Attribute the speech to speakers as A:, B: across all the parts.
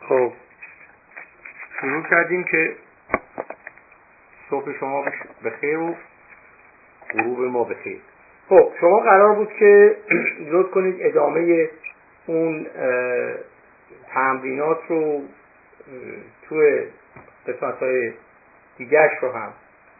A: خب شروع کردیم که صبح شما بخیر و غروب ما بخیر. خب شما قرار بود که لطف کنید ادامه اون تمرینات رو توی قسمت‌های دیگرش رو هم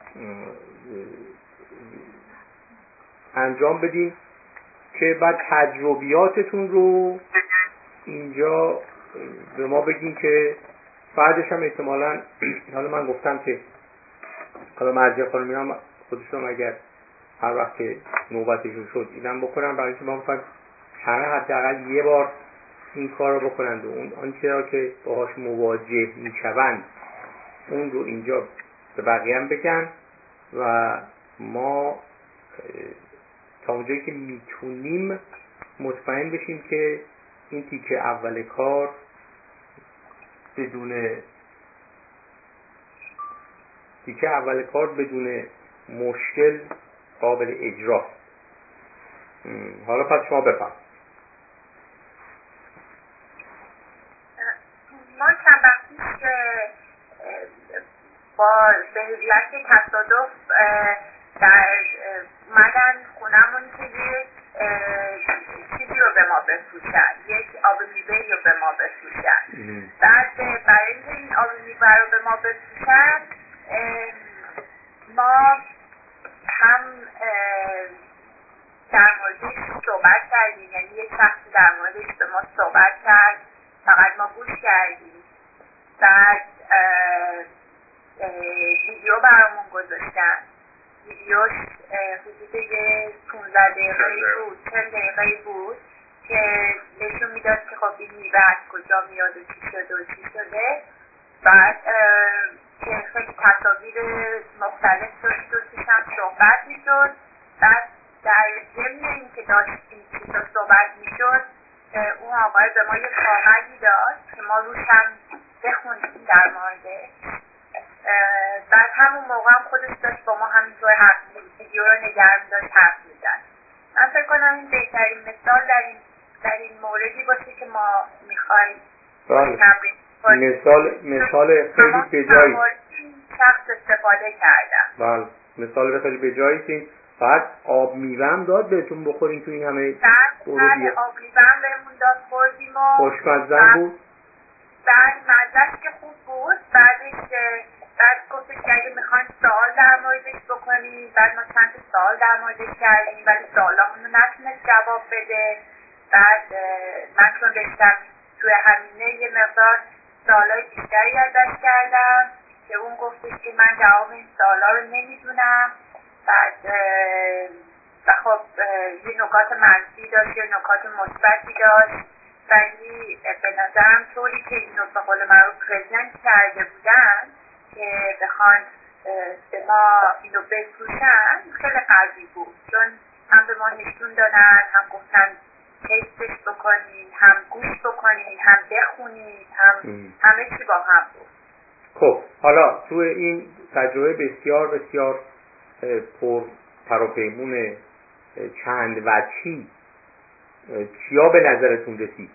A: انجام بدیم که بعد تجربیاتتون رو اینجا به ما بگین که بعدش هم احتمالاً حالا من گفتم که حالا مرجع خانمی هم خودشون اگر هر وقت که نوبتشون شد اینم بکنن، برای اینکه ما می‌خوایم همه حداقل یه بار این کار رو بکنند و اون آنچه را که باهاش مواجه میشوند اون رو اینجا به بقیه هم بگن و ما تا اونجایی که میتونیم مطمئن بشیم که این تیکه اول کار بدون مشکل قابل اجرا. حالا پس شما بفهم.
B: ما چند وقتی با به علت تصادف در اومدن خونمون که یک چیزی رو به ما بفروشن، یک آب میوه‌ای رو به ما بفروشن. بعد برای اینکه این آب میوه رو به ما بفروشن ما هم در موردش صحبت کردیم، یعنی یک شخصی در موردش به ما صحبت کرد، فقط ما گوش کردیم. بعد ویدیو برامون گذاشتن. ویدیوش حدود 15 دقیقه‌ای بود، 40 دقیقه‌ای بود که نشون میداد که خب این میوه از کجا میاد و چی شده و چی شده. بعد که خیلی تصاویر مختلف داشت و توش هم صحبت میشد. بعد در ضمن این که داشت این چیزا صحبت میشد اون آقای به ما یه کاغذی داد که ما روش هم بخونیم در موردش. بعد همون موقع هم خودش داشت با ما همینطور ویدیو رو نگه می‌داشت حرف می‌زد. من فکر کنم این بهترین مثال در این موردی باشه که ما می‌خوایم تمرین کنیم.
A: مثال خیلی بجایی
B: شخص استفاده کردم.
A: بله، مثال خیلی بجایی. فقط آب میوه هم داد بهتون بخورین تو این همه
B: بله آب میوه هم بهمون داد خوردیم و
A: خوشمزه بود.
B: بعد مزهش که خوب بود. بعد گفتش که اگه میخواین سوال در موردش بکنید. بعد ما چند سوال در موردش کردیم ولی سوالامون رو نتونست جواب بده. بعد من چون داشتم توی همینه یه مقدار سوالای بیشتری ازش کردم که اون گفتش که من جواب این سوالا رو نمیدونم. بعد خب یه نکات منفی داشت یه نکات مثبتی داشت، ولی به نظرم طوری که اینو به قول معروف پرزنت کرده بودن که بخوان به ما اینو بفروشن خیلی قوی بود، چون هم به ما نشون دادن، هم گفتن تستش بکنید، هم گوش بکنید، هم بخونید، همه چی با هم بود.
A: خب حالا تو این تجربه بسیار بسیار پر پروپیمون چند وجهی چیا به نظرتون رسید؟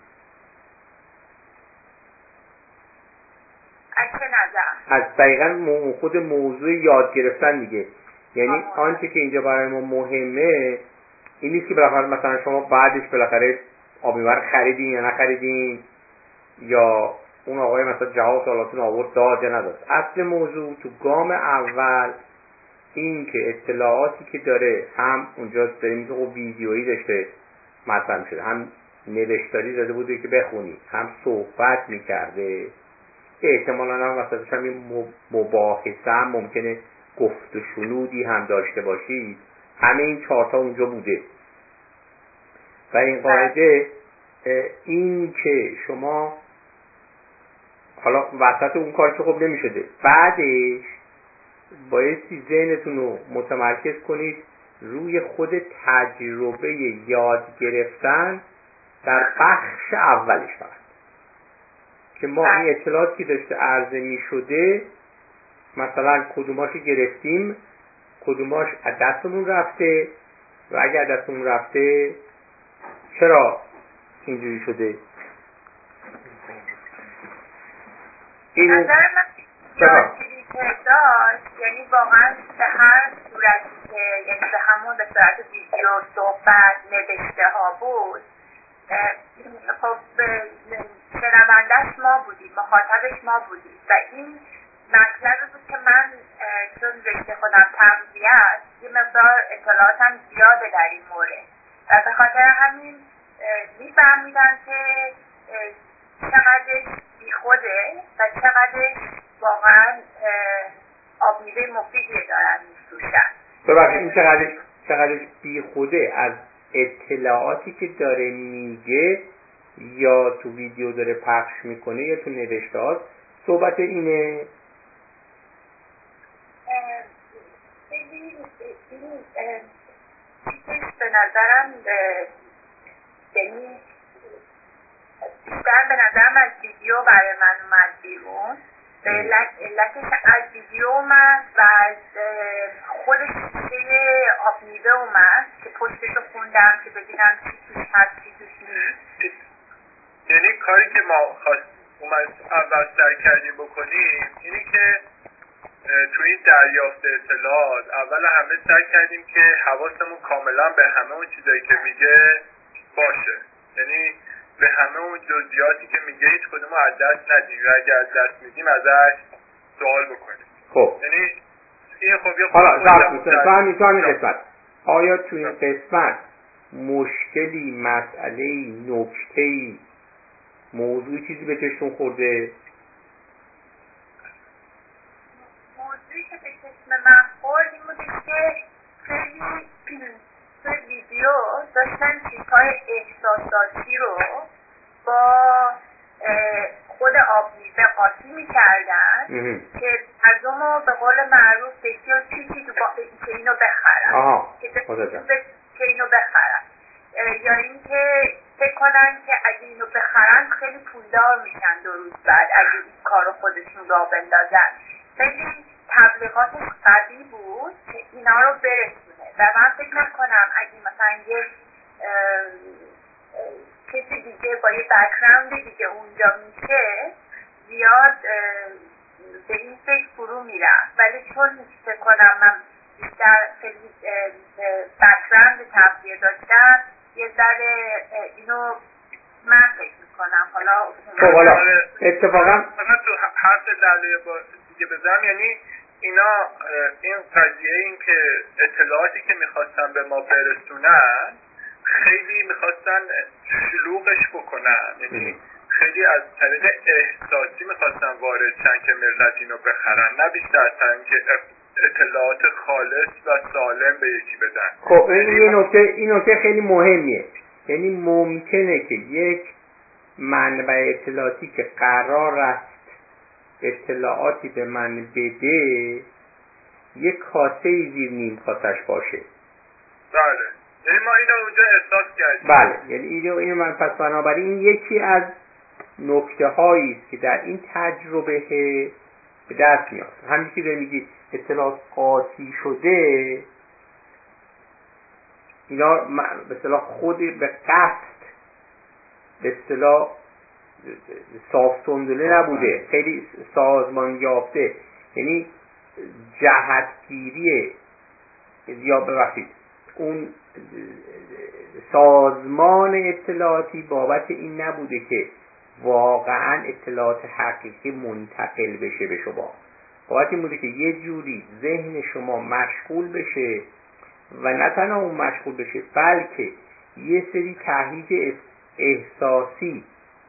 B: از چه نظر؟
A: از دقیقا خود موضوع یاد گرفتن دیگه. یعنی آنچه که اینجا برای ما مهمه این نیست که بالاخره مثلا شما بعدش بالاخره آب میوه خریدین یا نخریدین، یا اون آقای مثلا جواب سوالاتون آورد داد یا نداد. اصل موضوع تو گام اول این که اطلاعاتی که داره هم اونجا داریم که ویدیویی داشته مطرح شده، هم نوشتاری داده بوده که بخونی، هم صحبت میکرده، احتمالاً هم وسطش هم این مباحثه هم ممکنه گفت و شنودی هم داشته باشید. همه این چهارتا اونجا بوده و این قاعده این که شما حالا وسط اون کار که خب نمیشده، بعدش بایستی ذهنتون رو متمرکز کنید روی خود تجربه یاد گرفتن در بخش اولش فقط، که ما این اطلاعاتی که داشته عرضه می شده مثلا کدوماشو گرفتیم، کدوماش از دستمون رفته و اگر دستمون رفته چرا اینجوری شده.
B: نظر من یادگیری که داشت، یعنی واقعا به هر صورتی که یعنی به همون به صورت ویدیو، صحبت، نوشته ها بود، خب شنونده‌اش ما بودیم، مخاطبش ما بودیم و این مطلبی بود که من چون رشته خودم تغذیه است یه مقدار اطلاعاتم زیاده در این مورد و به خاطر همین میفهمیدم که چقدرش بیخوده و چقدرش واقعا آب میوه مفیدی دارن میفروشن.
A: ببخشید این چقدرش بیخوده از اطلاعاتی که داره میگه یا تو ویدیو داره پخش میکنه یا تو نوشته هاست صحبت اینه؟
B: این چیزش به نظرم یعنی بیشتر به نظرم از ویدیو برای من اومد بیرون، به علتش از ویدیو اومد و از خود شیشه آب میوه اومد که پشتشو خوندم که ببینم چی توش هست چی توش نیست.
C: یعنی کاری که ما اومد اول سعی کردیم بکنیم اینی که تو این دریافت اطلاعات اول همه سعی کردیم که حواسمون کاملا به همه اون چیزایی که میگه باشه، یعنی به همه اون جزئیاتی که میگه هیچ کدومو از دست ندیم و اگه از دست میدیم ازش سوال بکنیم.
A: خب
C: یعنی این خب یه
A: حالا تو همین قسمت آیا تو این قسمت مشکلی، مسئله‌ای، نکته‌ای، موضوعی چیزی به چشتون خورده؟
B: موضوعی که به چشم من خورد این بودش که خیلی توی ویدیو داشتن چیزهای احساساتی رو با خود آب میوه قاطی میکردن که مردم به قول معروف بسیار چیزی که اینو بخرن که اینو بخرن یا اینکه فکر کنن که اگه اینو بخرن خیلی پولدار میشن 2 روز بعد اگه این کارو خودشون راه بندازن. خیلی تبلیغاتش قوی بود که اینا رو برسونه و من فکر نکنم اگه مثلا یه کسی دیگه با یه بک‌گراند دیگه اونجا میشه زیاد به این فکر فرو میرم، ولی چون فکر کنم من بیشتر خیلی بک‌گراند تغذیه داشتم یه ذره اینو من فکر میکنم. حالا
A: اتفاقا
C: تو حرف دلیل دیگه بزنم، یعنی اینا این قضیه این که اطلاعاتی که میخواستن به ما برسونن خیلی میخواستن شلوغش بکنن، یعنی خیلی از طریق احساسی میخواستن وارد شن که ملت اینو بخرن، نه بیشتر از اینکه اطلاعات خالص و سالم به یکی بدن.
A: خب این نکته خیلی مهمیه، یعنی ممکنه که یک منبع اطلاعاتی که قرار است اطلاعاتی به من بده یک کاسه زیر نیم کاسش باشه.
C: بله، یعنی ما اینو اونجا احساس کردیم.
A: بله، یعنی اینو من پس بنابراین یکی از نکته هایی است که در این تجربه به دست میاد. همین که داری میگی اطلاعات قاطی شده، اینا به اصطلاح خود به قصد به اصطلاح صاف سنبله نبوده، خیلی سازمان یافته، یعنی جهتگیری یا ببخشید اون سازمان اطلاعاتی بابت این نبوده که واقعا اطلاعات حقیقی منتقل بشه به شما، بابت این بوده که یه جوری ذهن شما مشغول بشه و نه تنها اون مشغول بشه بلکه یه سری تهییج احساسی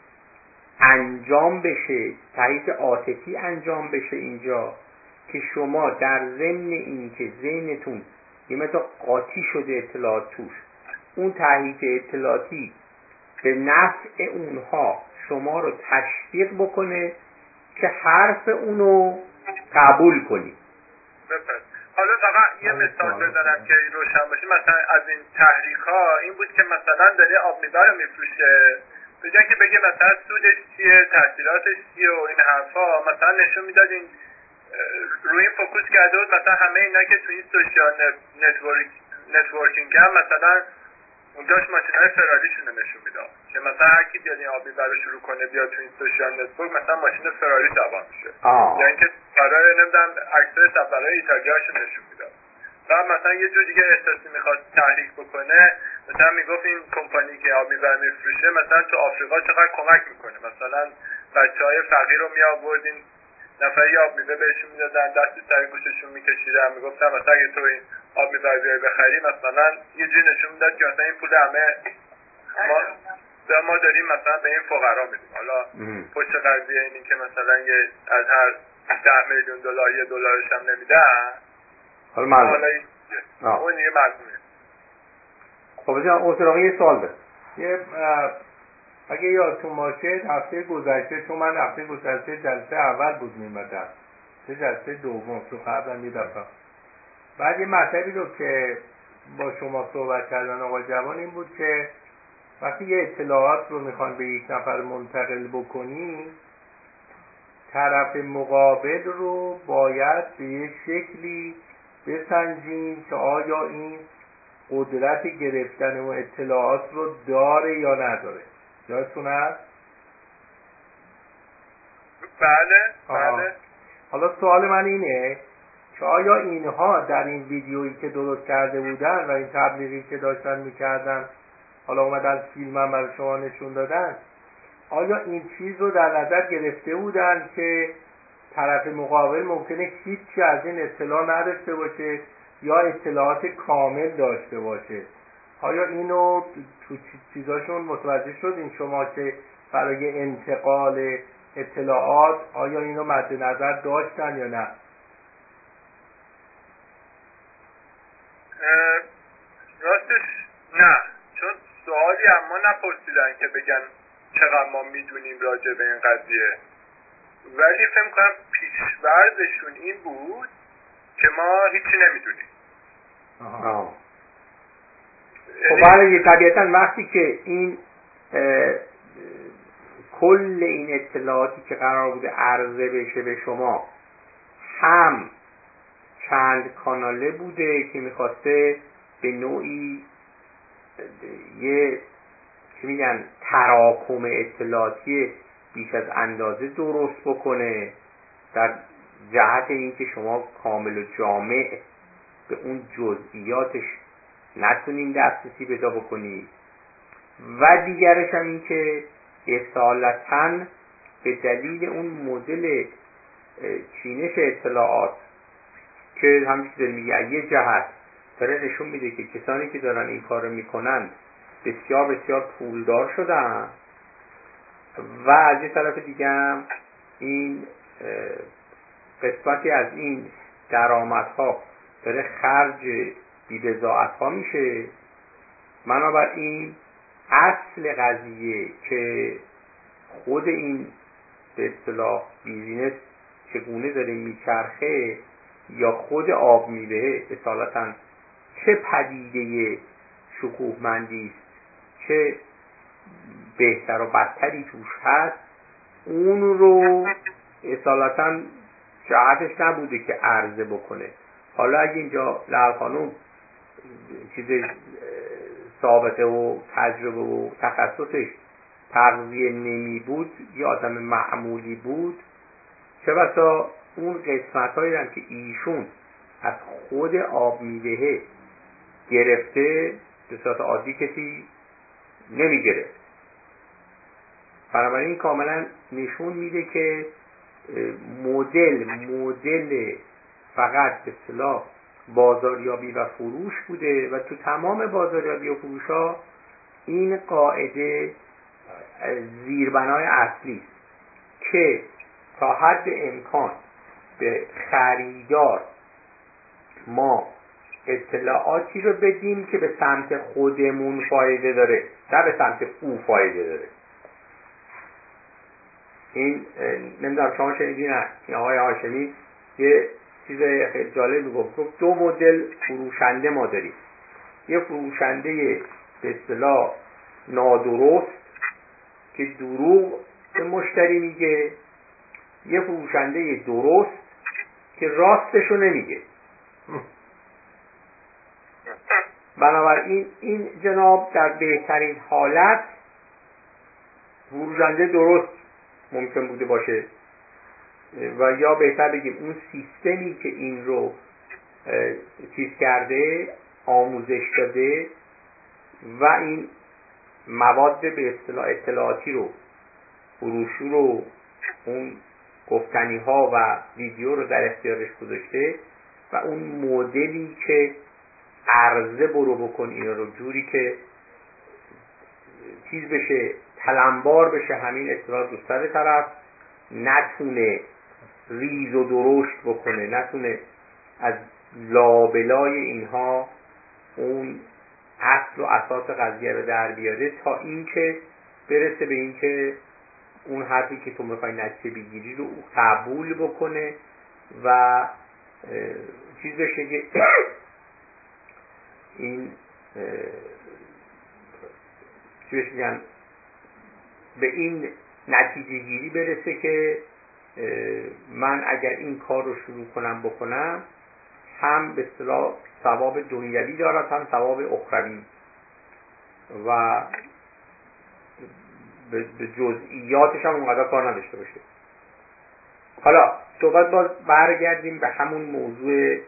A: انجام بشه، تهییج عاطفی انجام بشه اینجا که شما در ضمن این که ذهنتون یه مقدار قاطی شده اطلاعات توش، اون تهییج اطلاعاتی به نفع اونها شما رو تشویق بکنه که حرف اونو قبول کنی.
C: حالا فقط یه مثال بزنم که روشن باشه. مثلا از این تحریک ها این بود که مثلا داره آب میوه رو میفروشه، به جای که بگه مثلا سودش چیه، تاثیراتش چیه و این حرفا، مثلا نشون میداد این روی این فوکوس کرده بود مثلا همه اینا که تو این سوشال نتورکینگ هم مثلا اونجاش ماشینای فراریشون نشون میداد. که مثلا هر کی بیاد این آبمیوه رو شروع کنه بیاد تو این سوشال نتورک مثلا ماشین فراری سوار میشه، یا اینکه برای نمیدونم عکسای سفرهای ایتالیاشو نشون میداد. بعد مثلا یه جور دیگه احساسی میخواد تحریک بکنه، مثلا میگفت این کمپانی که آبمیوه میفروشه مثلا تو آفریقا چقدر کمک میکنه، مثلا بچهای فقیر رو میآورد این نفری آبمیوه بهشون میدادن، دستی سر گوششون میکشیدن، میگفتن مثلا اگه تو این آبمیوه رو بیای بخری مثلا یه جوری نشون میداد که مثلا این پول همه ما داریم مثلا به این فقرا میدیم. حالا پشت قضیه اینی که مثلا یه از هر 10 میلیون دلار $1 هم نمیدن، حالا اون یه مضمونه.
A: خب بذار اون یه سوال ده.
D: یه اگه یادتون باشه هفته گذشته، چون من هفته گذشته جلسه اول بود میمدم، جلسه دوم تو قبلا یه دفعه، بعد یه مطلبی رو که با شما صحبت کردن آقای جوان این بود که وقتی یه اطلاعات رو میخوان به یک نفر منتقل بکنی، طرف مقابل رو باید به یه شکلی بسنجین که آیا این قدرت گرفتن و اطلاعات رو داره یا نداره. یادتون هست؟
C: بله.
D: حالا سوال من اینه که آیا اینها در این ویدیویی که درست کرده بودن و این تبلیغی که داشتن میکردن، حالا اومدن فیلم هم برای شما نشون دادن، آیا این چیز رو در نظر گرفته بودن که طرف مقابل ممکنه هیچی از این اطلاع نداشته باشه یا اطلاعات کامل داشته باشه؟ آیا اینو تو چیزاشون متوجه شدین شما که برای انتقال اطلاعات آیا اینو مد نظر داشتن یا نه؟
C: راستش نه، چون سوالی اما نپرسیدن که بگن چقدر ما میدونیم راجع به این قضیه، ولی فکر کنم پیش‌ورزشون این بود که ما هیچی نمیدونیم.
A: خب برای طبیعتا وقتی که این کل این اطلاعاتی که قرار بوده عرضه بشه به شما هم چند کاناله بوده که میخواسته به نوعی یه چی میگن تراکم اطلاعاتی بیش از اندازه درست بکنه در جهت اینکه شما کامل و جامع به اون جزئیاتش نتونین دسترسی پیدا بکنید، و دیگرش هم این که اصالتاً به دلیل اون مدل چینش اطلاعات که همین که میگه یه جهت داره نشون میده که کسانی که دارن این کار رو میکنن بسیار بسیار پولدار شدن، و از یه طرف دیگه هم این قسمتی از این درآمدها داره خرج بی‌بضاعت‌ها میشه. بنابراین اصل قضیه که خود این به اصطلاح بیزینس چگونه داره میچرخه یا خود آب میوه اصالتاً چه پدیده شکوهمندی است، چه بهتر و بدتری توش هست، اون رو اصالتاً جهتش نبوده که عرضه بکنه. حالا اگه اینجا لعل خانوم چیز سابقه و تجربه و تخصصش تغذیه نمی بود، یه آدم معمولی بود، چه بسا اون قسمت هایی هم که ایشون از خود آب میوه گرفته به صورت عادی کسی نمی گرفت. بنابراین کاملا نشون میده که مدل فقط به اصطلاح بازاریابی و فروش بوده و تو تمام بازاریابی و فروش ها این قاعده زیربنای اصلی است که تا حد امکان به خریدار ما اطلاعاتی رو بدیم که به سمت خودمون فایده داره نه به سمت او فایده داره. این نمیدونم شما شنیدین نه؟ این آقای هاشمی یه چیز خیلی جالب میگفت، دو مدل فروشنده ما داریم، یه فروشنده به اصطلاح نادرست که دروغ به مشتری میگه، یه فروشنده درست که راستشو نمیگه. بنابراین این جناب در بهترین حالت فروشنده درست ممکن بوده باشه و یا بهتر بگیم اون سیستمی که این رو چیز کرده، آموزش داده و این مواد به اصطلاح اطلاعاتی رو، بروشور رو، اون گفتنی ها و ویدیو رو در اختیارش گذاشته و اون مدلی که عرضه برو بکن اینا رو جوری که چیز بشه، تلمبار بشه همین اطلاعات رو سر طرف، نتونه ریز و درشت بکنه، نتونه از لابلای اینها اون اصل و اساس قضیه رو در بیاره تا اینکه برسه به اینکه اون حرفی که تو میخوای نتیجه بگیری رو قبول بکنه و چیز بشه که این چی بهش میگن، به این نتیجه گیری برسه که من اگر این کار رو شروع کنم بکنم هم به اصطلاح ثواب دنیوی دارد هم ثواب اخروی و به جزئیاتش هم اونقدر کار نداشته باشه. حالا صحبت باز برگردیم به همون موضوع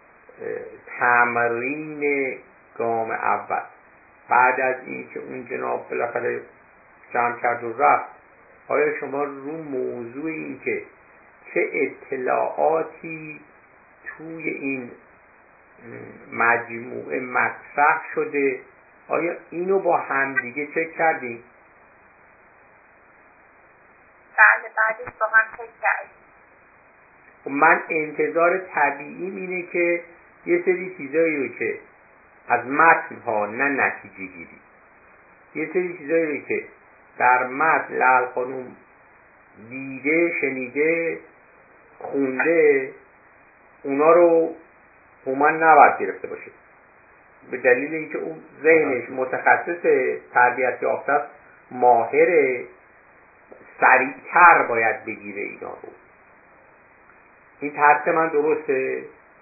A: تمرین گام اول. بعد از این که اون جناب بالاخره جمع کرد و رفت، آیا شما رو موضوع این که چه اطلاعاتی توی این مجموعه مطرح شده، آیا اینو با همدیگه چک کردیم؟
B: بله، بعدش با هم چک کردیم.
A: من انتظار طبیعیم اینه که یه سری چیزایی رو که از متن ها، نه نتیجه گیری، یه سری چیزایی رو که در متن لعل خانوم دیده، شنیده، خونده، اونا رو من نباید گرفته باشه، به دلیل اینکه اون ذهنش متخصص تربیت یافته است، ماهره، سریعتر باید بگیره اینا رو. این ترس من درسته؟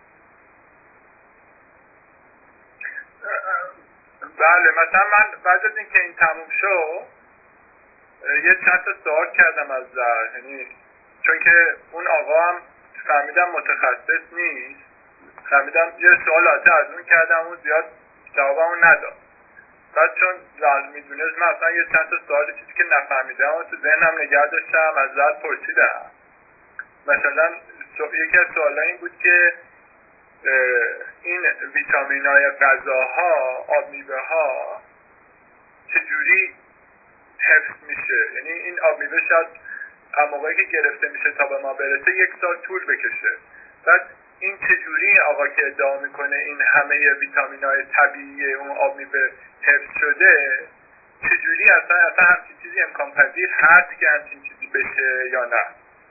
C: بله، مثلا من بعد از اینکه این تموم شد یه چند تا سوال کردم از یعنی چون که اون آقا هم فهمیدم متخصص نیست، فهمیدم یه سوالات از اون کردم، اون زیاد جوابمو نداد. بعد چون میدونست من اصلا یه چند تا سوال چیزی که نفهمیدم و تو ذهنم نگه داشتم، از زد پرسیدم. مثلا یکی از سوالای این بود که این ویتامین‌های غذاها، آب میوه‌ها چجوری حفظ میشه؟ یعنی این آب میوه شاید موقعی که گرفته میشه تا به ما برسه 1 سال طول بکشه. بعد این چجوری آقا که ادعا میکنه این همه ویتامین‌های طبیعی اون آب میوه حفظ شده، چجوری اصلا همچین چیزی امکان پذیر هست که همچین چیزی بشه یا نه؟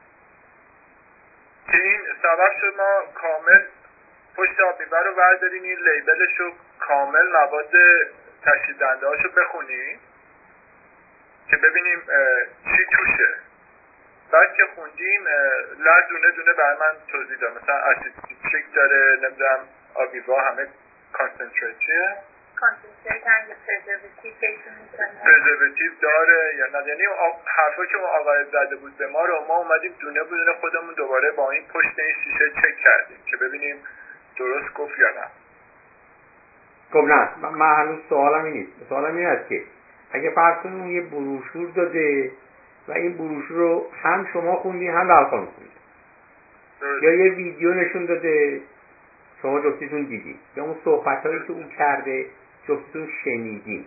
C: که این سبب شد ما کامل پشت آب میوه رو برداریم، این لیبلش رو کامل، مواد تشخیص دهنده هاشو بخونیم که ببینیم چی توشه. بعد که خوندیم دونه دونه برای من توضیح داد، مثلا اسید سیتریک داره، نمیدونم آب میوه همه کانسنتریت چیه؟
B: کانسنتریت هم یه
C: پرزرواتیو داره یا نه. یعنی حرفا که اون آقای زده بود به ما رو ما اومدیم دونه دونه خودمون دوباره با این پشت این شیشه چک کردیم که ببینیم درست گفت یا نه.
A: خب نه، من هنوز سوالم این نیست. سوالم این است که اگه فرض کنیم اون یه بروشور داده و این بروشور رو هم شما خوندی هم لعل خانوم خوندی، یا یه ویدیو نشون داده شما جفتیتون دیدی، یا اون صحبتایی که اون کرده جفتیتون شنیدی،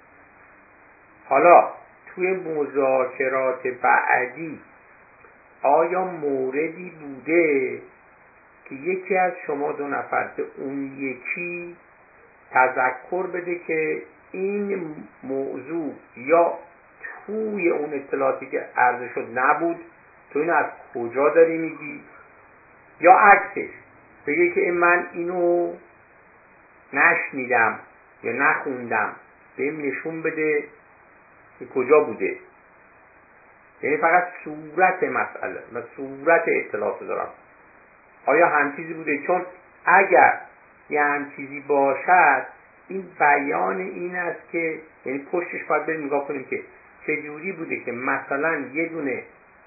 A: حالا توی مذاکرات بعدی آیا موردی بوده که یکی از شما 2 نفر به اون یکی تذکر بده که این موضوع یا توی اون اطلاعاتی که عرضه شد نبود، تو اینو از کجا داری میگی؟ یا عکسش بگه که من اینو نشنیدم یا نخوندم، بهم نشون بده که کجا بوده. یعنی فقط صورت مسئله و صورت اطلاعات دارم. آیا هم چیزی بوده؟ چون اگر یه هم چیزی باشد این بیان این است که یعنی پشتش باید بریم نگاه کنیم که چجوری بوده که مثلا یه دونه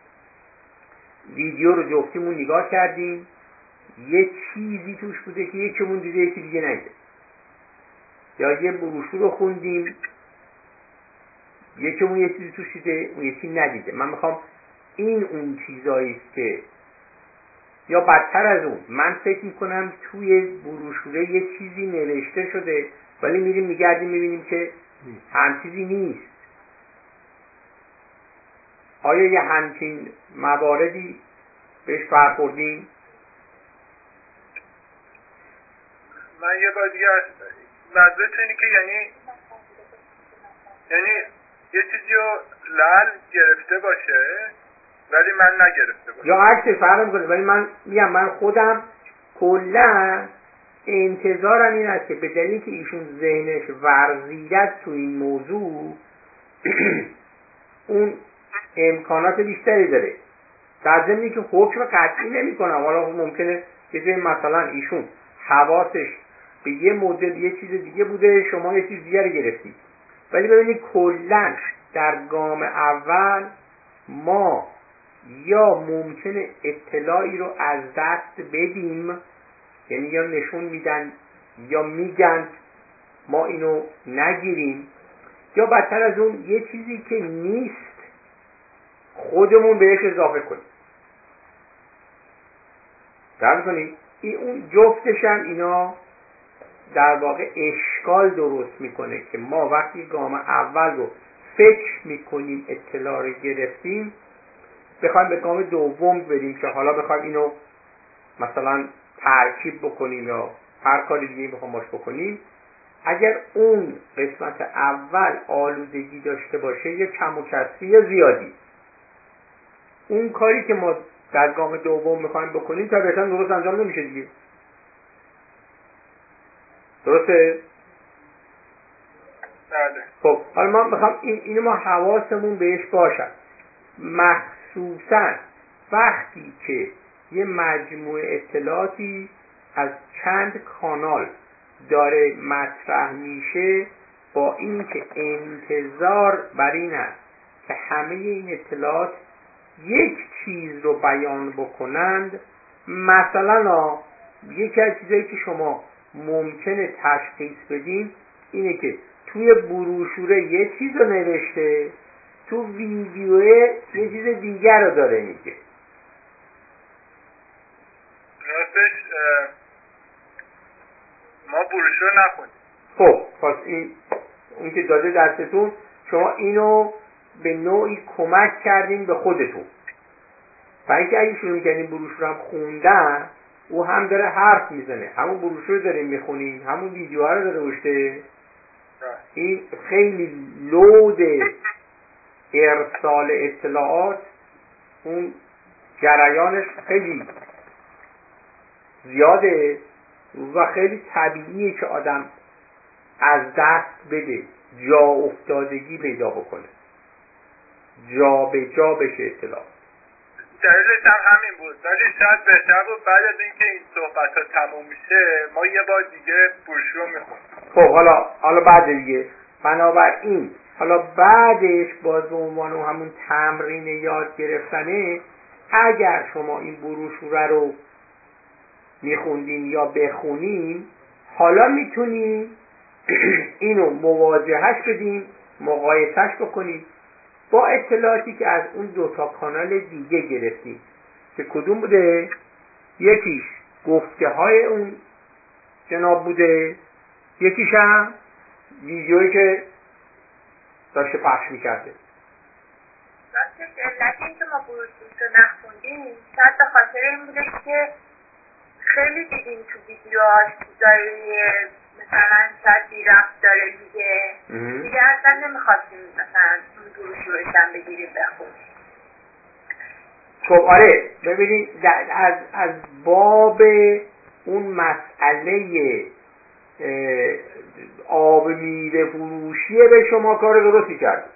A: ویدیو رو جفتیمون نگاه کردیم، یه چیزی توش بوده که یکیمون دیده یکی دیگه ندیده، یا یه بروشور رو خوندیم یکیمون یه چیزی توش دیده اون یکی ندیده. من میخوام این اون چیزایی است که، یا بدتر از اون، من فکر میکنم توی بروشوره یه چیزی نوشته شده ولی میریم میگردیم میبینیم که هم چیزی نیست. آیا یه همچین مواردی بهش برخوردیم؟
C: من یه بار دیگه منظورت اینه که یعنی یه چیزی رو لال گرفته باشه ولی من نگرفته باشم،
A: یا عکسش فرق میکنه. ولی من میگم من خودم کلا انتظارم این است که به دلیل که ایشون ذهنش ورزیده است تو این موضوع اون امکانات بیشتری داره، در ضمنی که حکم قطعی نمیکنه. حالا ممکنه که مثلا ایشون حواسش به یه مدل یه چیز دیگه بوده، شما یه چیز دیگه رو گرفتید. ولی ببینید کلا در گام اول ما یا ممکنه اطلاعی رو از دست بدیم، یعنی یا نشون میدن یا میگن ما اینو نگیریم، یا بدتر از اون یه چیزی که نیست خودمون بهش اضافه کنیم. درست کنید اون جفتش هم اینا در واقع اشکال درست میکنه که ما وقتی گام اول رو فکر میکنیم اطلاع رو گرفتیم، بخوایم به گام دوم بریم که حالا بخوایم اینو مثلا ترکیب بکنیم یا هر کاری دیگه بخوایم باش بکنیم، اگر اون قسمت اول آلودگی داشته باشه یا کم و کسری یا زیادی، اون کاری که ما در گام دوم میخوایم بکنیم طبیعتاً درست انجام نمیشه دیگه. درسته؟
C: بله.
A: خب حالا ما میخوام اینو ما حواسمون بهش باشد، مخصوصاً وقتی که یه مجموعه اطلاعاتی از چند کانال داره مطرح میشه، با این که انتظار بر این است که همه این اطلاعات یک چیز رو بیان بکنند. مثلا یکی از چیزایی که شما ممکنه تشخیص بدین اینه که توی بروشوره یه چیز رو نوشته، تو ویدیوه یه چیز دیگر رو داره میگه.
C: راستش ما بروشور نخوندیم.
A: خب پس اون که داده دستتون، شما اینو به نوعی کمک کردین به خودتون، برای اینکه اگه شروع میکنین بروشور هم خوندن، او هم داره حرف میزنه، همون بروشور داریم میخونیم، همون ویدیوها رو داره گوشته. این خیلی لود ارسال اطلاعات، اون جریانش خیلی زیاده و خیلی طبیعیه که آدم از دست بده، جا افتادگی پیدا بکنه، جا به جا بشه اطلاع.
C: دلیلش هم همین بود، ولی شاید بهتر بود بعد از اینکه این صحبت ها تموم میشه ما یه بار دیگه بروشور میخونیم.
A: خب حالا بعد دیگه، بنابراین حالا بعدش باز به عنوان همون تمرین یاد گرفتنه، اگر شما این بروشوره رو میخوندین یا بخونین، حالا میتونین اینو مواجهش بدین، مقایسش بکنین با اطلاعاتی که از اون دوتا کانال دیگه گرفتین که کدوم بوده؟ یکیش گفته های اون جناب بوده، یکیش هم ویدیویی که داشته پخش میکرده.
B: راستش علت این که ما بروشور رو نخوندیم شاید به خاطر این بوده که خیلی دیدیم تو ویدیوهاش چیزایی مثلا شاید بی ربط داره دیگه اصلا نمیخواستیم مثلا اون بروشورش هم بگیریم بخونیم.
A: خب آره ببینید از باب اون مسئله آب میوه فروشیه به شما کار درستی کرد،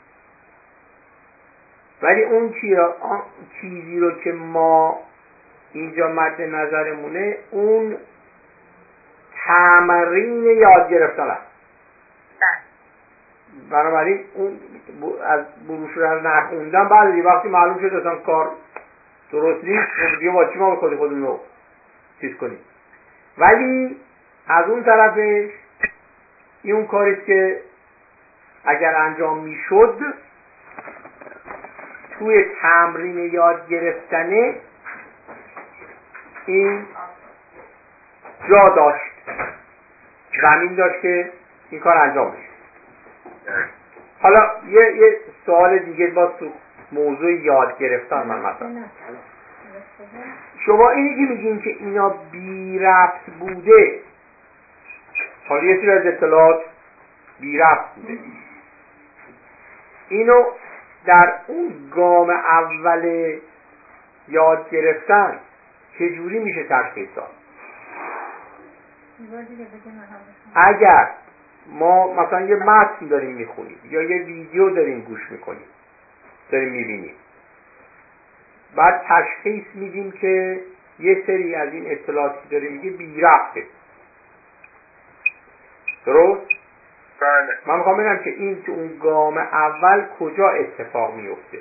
A: ولی اون چیزی رو که ما اینجا مد نظرمونه اون تمرین یاد گرفتن است. بنابراین اون از بروشور رو نخوندم، بعد یه وقتی معلوم شد اصلا کار درست نیست، دیگه با چی ما به خودمون رو چیز کنیم. ولی از اون طرفش این اون کاریست که اگر انجام میشد توی تمرین یاد گرفتنه این جا داشت، زمین داشت که این کار انجام بشه. حالا یه سوال دیگه باز تو موضوع یاد گرفتن من مثلا شما اینی که میگین که اینا بی ربط بوده، حالا یه سری از اطلاعات بی ربط بوده، اینو در اون گام اول یاد گرفتن چجوری میشه تشخیص داد؟ اگر ما مثلا یه متن داریم میخونیم یا یه ویدیو داریم گوش میکنیم، داریم میبینیم، بعد تشخیص میدیم که یه سری از این اطلاعاتی داریم میگه بی ربطه، درست؟
C: بله.
A: من میخوام ببینم که این تو اون گام اول کجا اتفاق میفته.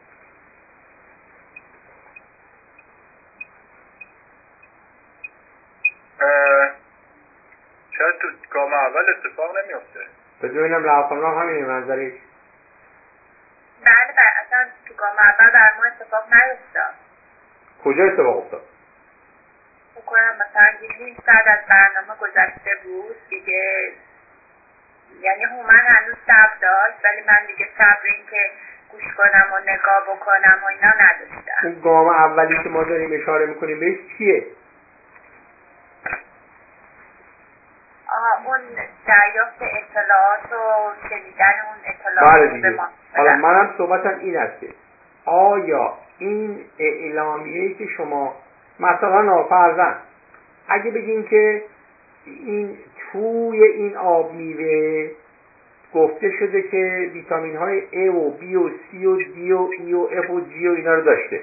C: شاید تو گام اول اتفاق نمیفته.
A: ببینم لحظه همین منظرش.
B: بله اصلا تو گام اول بر ما اتفاق نیفتاد.
A: کجا اتفاق افتاد؟
B: بکنم مثلا یه ساعت از برنامه گذشته بود دیگه، یعنی هومن هنوز صبر داشت ولی من دیگه صبر این که گوش کنم و نگاه بکنم و اینا نداشتم.
A: اون گام اولی که ما داریم اشاره میکنیم بهش چیه؟
B: اون دریافت اطلاعات و شنیدن اون اطلاعات.
A: بله دیگه. حالا منم صحبتم این است که آیا این اعلامیه‌ای که شما مثلا فرضاً اگه بگین که این توی این آب میوه گفته شده که ویتامین های A و B و C و D و E و F و G و اینا رو داشته،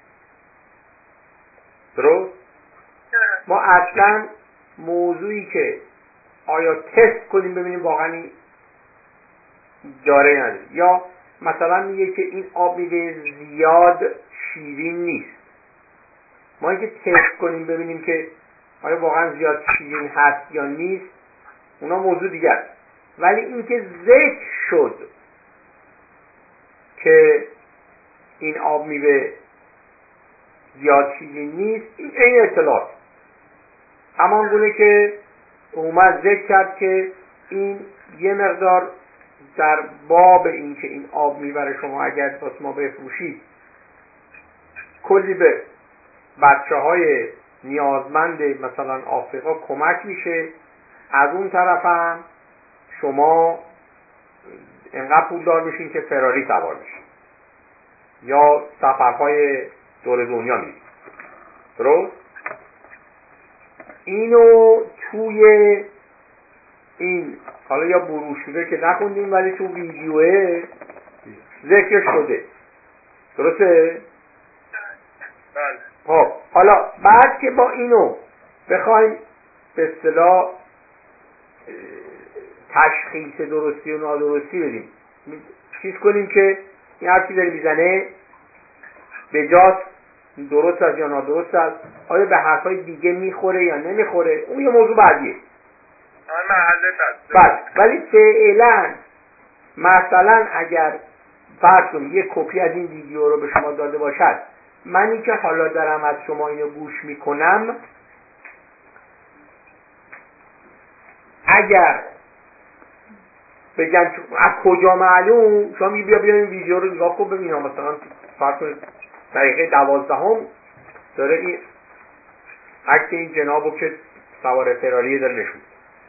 A: درست؟ ما اصلا موضوعی که آیا تست کنیم ببینیم واقعا این داره نداره، یا مثلا میگه که این آب میوه زیاد شیرین نیست، ما اینکه تست کنیم ببینیم که آیا واقعا زیاد شیرین هست یا نیست اونا موضوع دیگه است. ولی اینکه ذکر شد که این آب میوه زیاد شیرین نیست، این اطلاعات همان گونه که اومد ذکر کرد که این یه مقدار در باب این که این آب میوه شما اگر واسه ما بفروشید کلی به بچه‌های نیازمند مثلا آفریقا کمک میشه، از اون طرف هم شما انقدر پولدار میشین که فراری سوار میشین یا سفرهای دور دنیا میرید، درست؟ اینو توی این حالا یا بروشوره که نخوندیم ولی تو ویدیوه ذکر شده، درسته؟
C: بله.
A: خب حالا بعد که با اینو بخوایم به اصطلاح تشخیص درستی و نادرستی بدیم، چیز کنیم که این حرفی داره میزنه به جاست درست است یا نادرست است، آیا به حرفای دیگه میخوره یا نمیخوره، اون یه موضوع بعدیه.
C: محله
A: بله. ولی فعلا مثلا اگر فرض کنیم یک کپی از این ویدیو رو به شما داده باشد، منی که حالا دارم از شما اینو گوش میکنم اگر بگم از کجا معلوم، شما میگی بیا این ویدیو رو نگاه کن ببینم مثلا فرض کنید دقیقه 12 داره این عکس این جنابو که سوار فراریه داره نشون،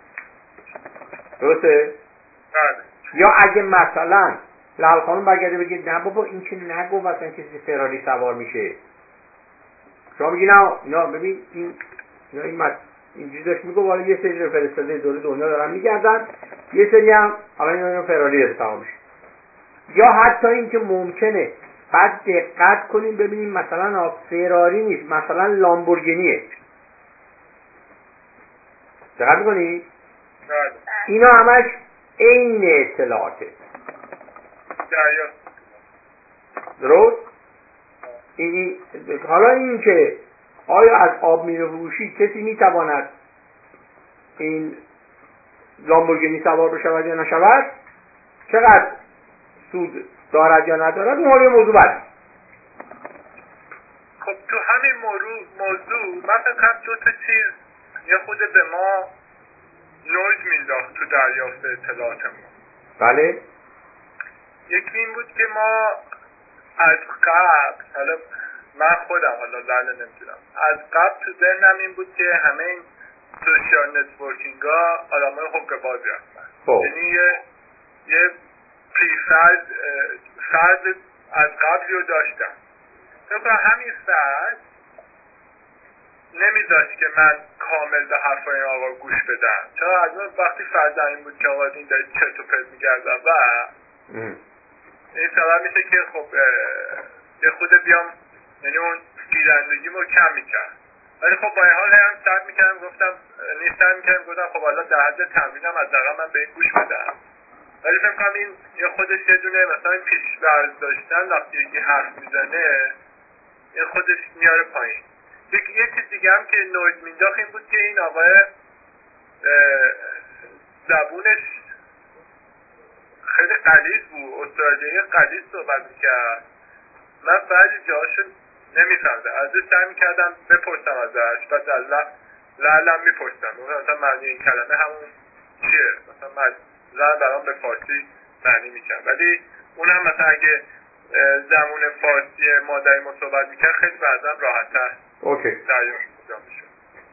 A: درسته؟ یا اگه مثلا لال خانم برگرده بگید نه بابا این که نگو مثلا کسی فراری سوار میشه، شما میگی نه ببین این اینجوری داشت میگو والا یه سری رو فرستاده دور دنیا دارن میگردن، یه سری هم الان اینا فراری استفاده میشه. یا حتی این که ممکنه بعد دقت کنیم ببینیم مثلا فراری نیست مثلا لامبورگینیه، دقت میکنی؟ اینا همش عین اطلاعاته.
C: دریافت.
A: درست؟ حالا این که آیا از آب میوه فروشی کسی میتواند این لامبورگینی سوار بشود یا نشود، چقدر سود دارد یا ندارد، اون حالی موضوع بعد.
C: خب تو همین موضوع من فکرم دو تا چیز یه خود به ما نویز مینداخت تو دریافت اطلاعاتمون.
A: بله.
C: یکی این بود که ما از قبل، حالا من خودم حالا لاله نمیدونم، از قبل تو ذهنم این بود که همه این سوشیال نتورکینگ ها آدمای حقوق بازی هستن. یعنی یه فرض از قبلی رو داشتم. فکر همین فرض نمیذاشت که من کامل به حرفای این آقا گوش بدم، چون از اون وقتی فرض این بود که آقا این داره چرت و پرت میگرده و این سبب میشه که خب یه خود بیام، یعنی اون گیرندگیمو کم میکرد. ولی خب با این حال هم سعی میکردم گفتم خب حالا در حد تمرینم حداقل من به این گوش بدم. ولی فکر کنم این یه خودش یه دونه مثلا پیش‌فرض داشتن، وقتی یکی حرف میزنه این خودش میاره پایین. یه چیز دیگه هم که نویز مینداخت این بود که این آقای زبونش خیلی غلیظ بود، استرالیایی غلیظ صحبت میکرد. من بعضی جاهاشو نمیفهمدم، ازش سعی میکردم بپرسم ازش، بعد لعلم میپرسم مثلا معنی این کلمه همون چیه، مثلا برام به فارسی معنی میکرد، ولی اونم مثلا اگه زبون فارسی مادری ما صحبت میکرد خیلی بعضا راحت‌تر دریافت میشد.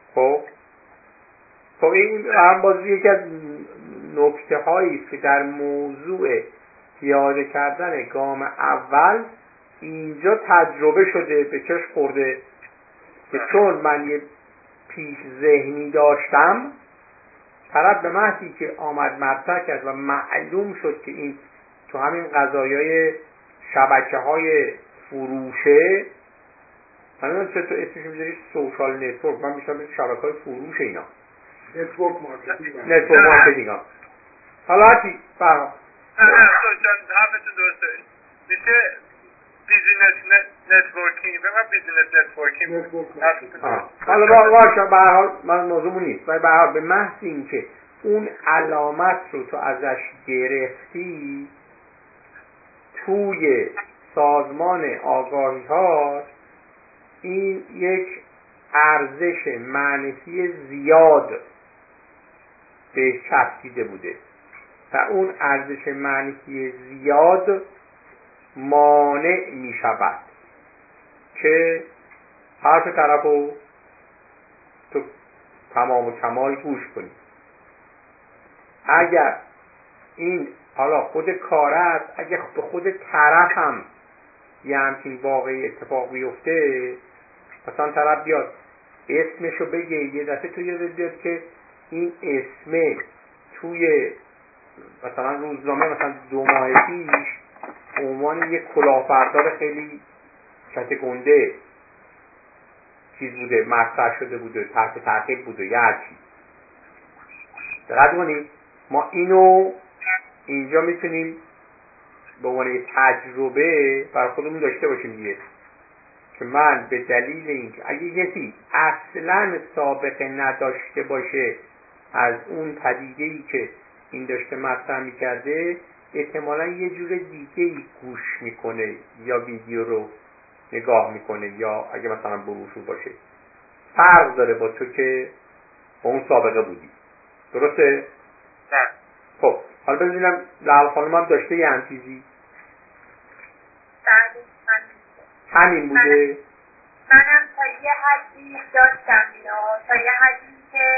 A: خب این هم بازی یکی از نکته هایی است که در موضوع پیاده کردن گام اول اینجا تجربه شده، به چشم خورده که چون من یه پیش ذهنی داشتم، طرف به محضی که آمد مطرح کرد و معلوم شد که این تو همین قضایای شبکه‌های فروشه، من چه تو اسمش میذاری سوشال نتورک، من بیشتر به شبکه‌های فروش اینا،
D: نتورک مارکتینگ
A: ها. حالا هرچی فرما
C: حرفتون درسته، میشه بیزینس نتورکینگ، بیزینس نتورکینگ.
A: حالا باشه، به هر حال من موضوعمون نیست، ولی به هر حال به محض این که اون علامت رو تو ازش گرفتی توی سازمان آگاهی ها، این یک ارزش معنوی زیاد به چسبیده بوده و اون ارزش معنوی زیاد مانع می شود که حرف طرف رو تو تمام و کمال گوش کنی. اگر این حالا خود کاره است، اگر به خود طرف هم یه همچین واقعی اتفاق بیفته، مثلا طرف بیاد اسمشو بگه، یه دفعه تو یاد بیاد که این اسم توی مثلا روزنامه مثلا 2 ماه پیش عنوان یک کلاهبردار خیلی چت گنده چیز بوده، مطرح شده بوده، تحت تعقیب بوده یا هر چی. دقت کنید، ما اینو اینجا میتونیم به عنوان تجربه برای خودمون داشته باشیم دیگه، که من به دلیل اینکه اگه کسی اصلا سابقه نداشته باشه از اون پدیده‌ای که این داشته مطرح میکرده، احتمالا یه جور دیگه‌ای گوش میکنه یا ویدیو رو نگاه میکنه، یا اگه مثلا بروشور باشه فرق داره با تو که با اون سابقه بودی. درسته؟
C: نه.
A: خب حالا ببینم لال خانم هم داشته یه هم چیزی؟ همین بوده؟
B: منم تا یه حدی داشتم اینو، تا یه حدی که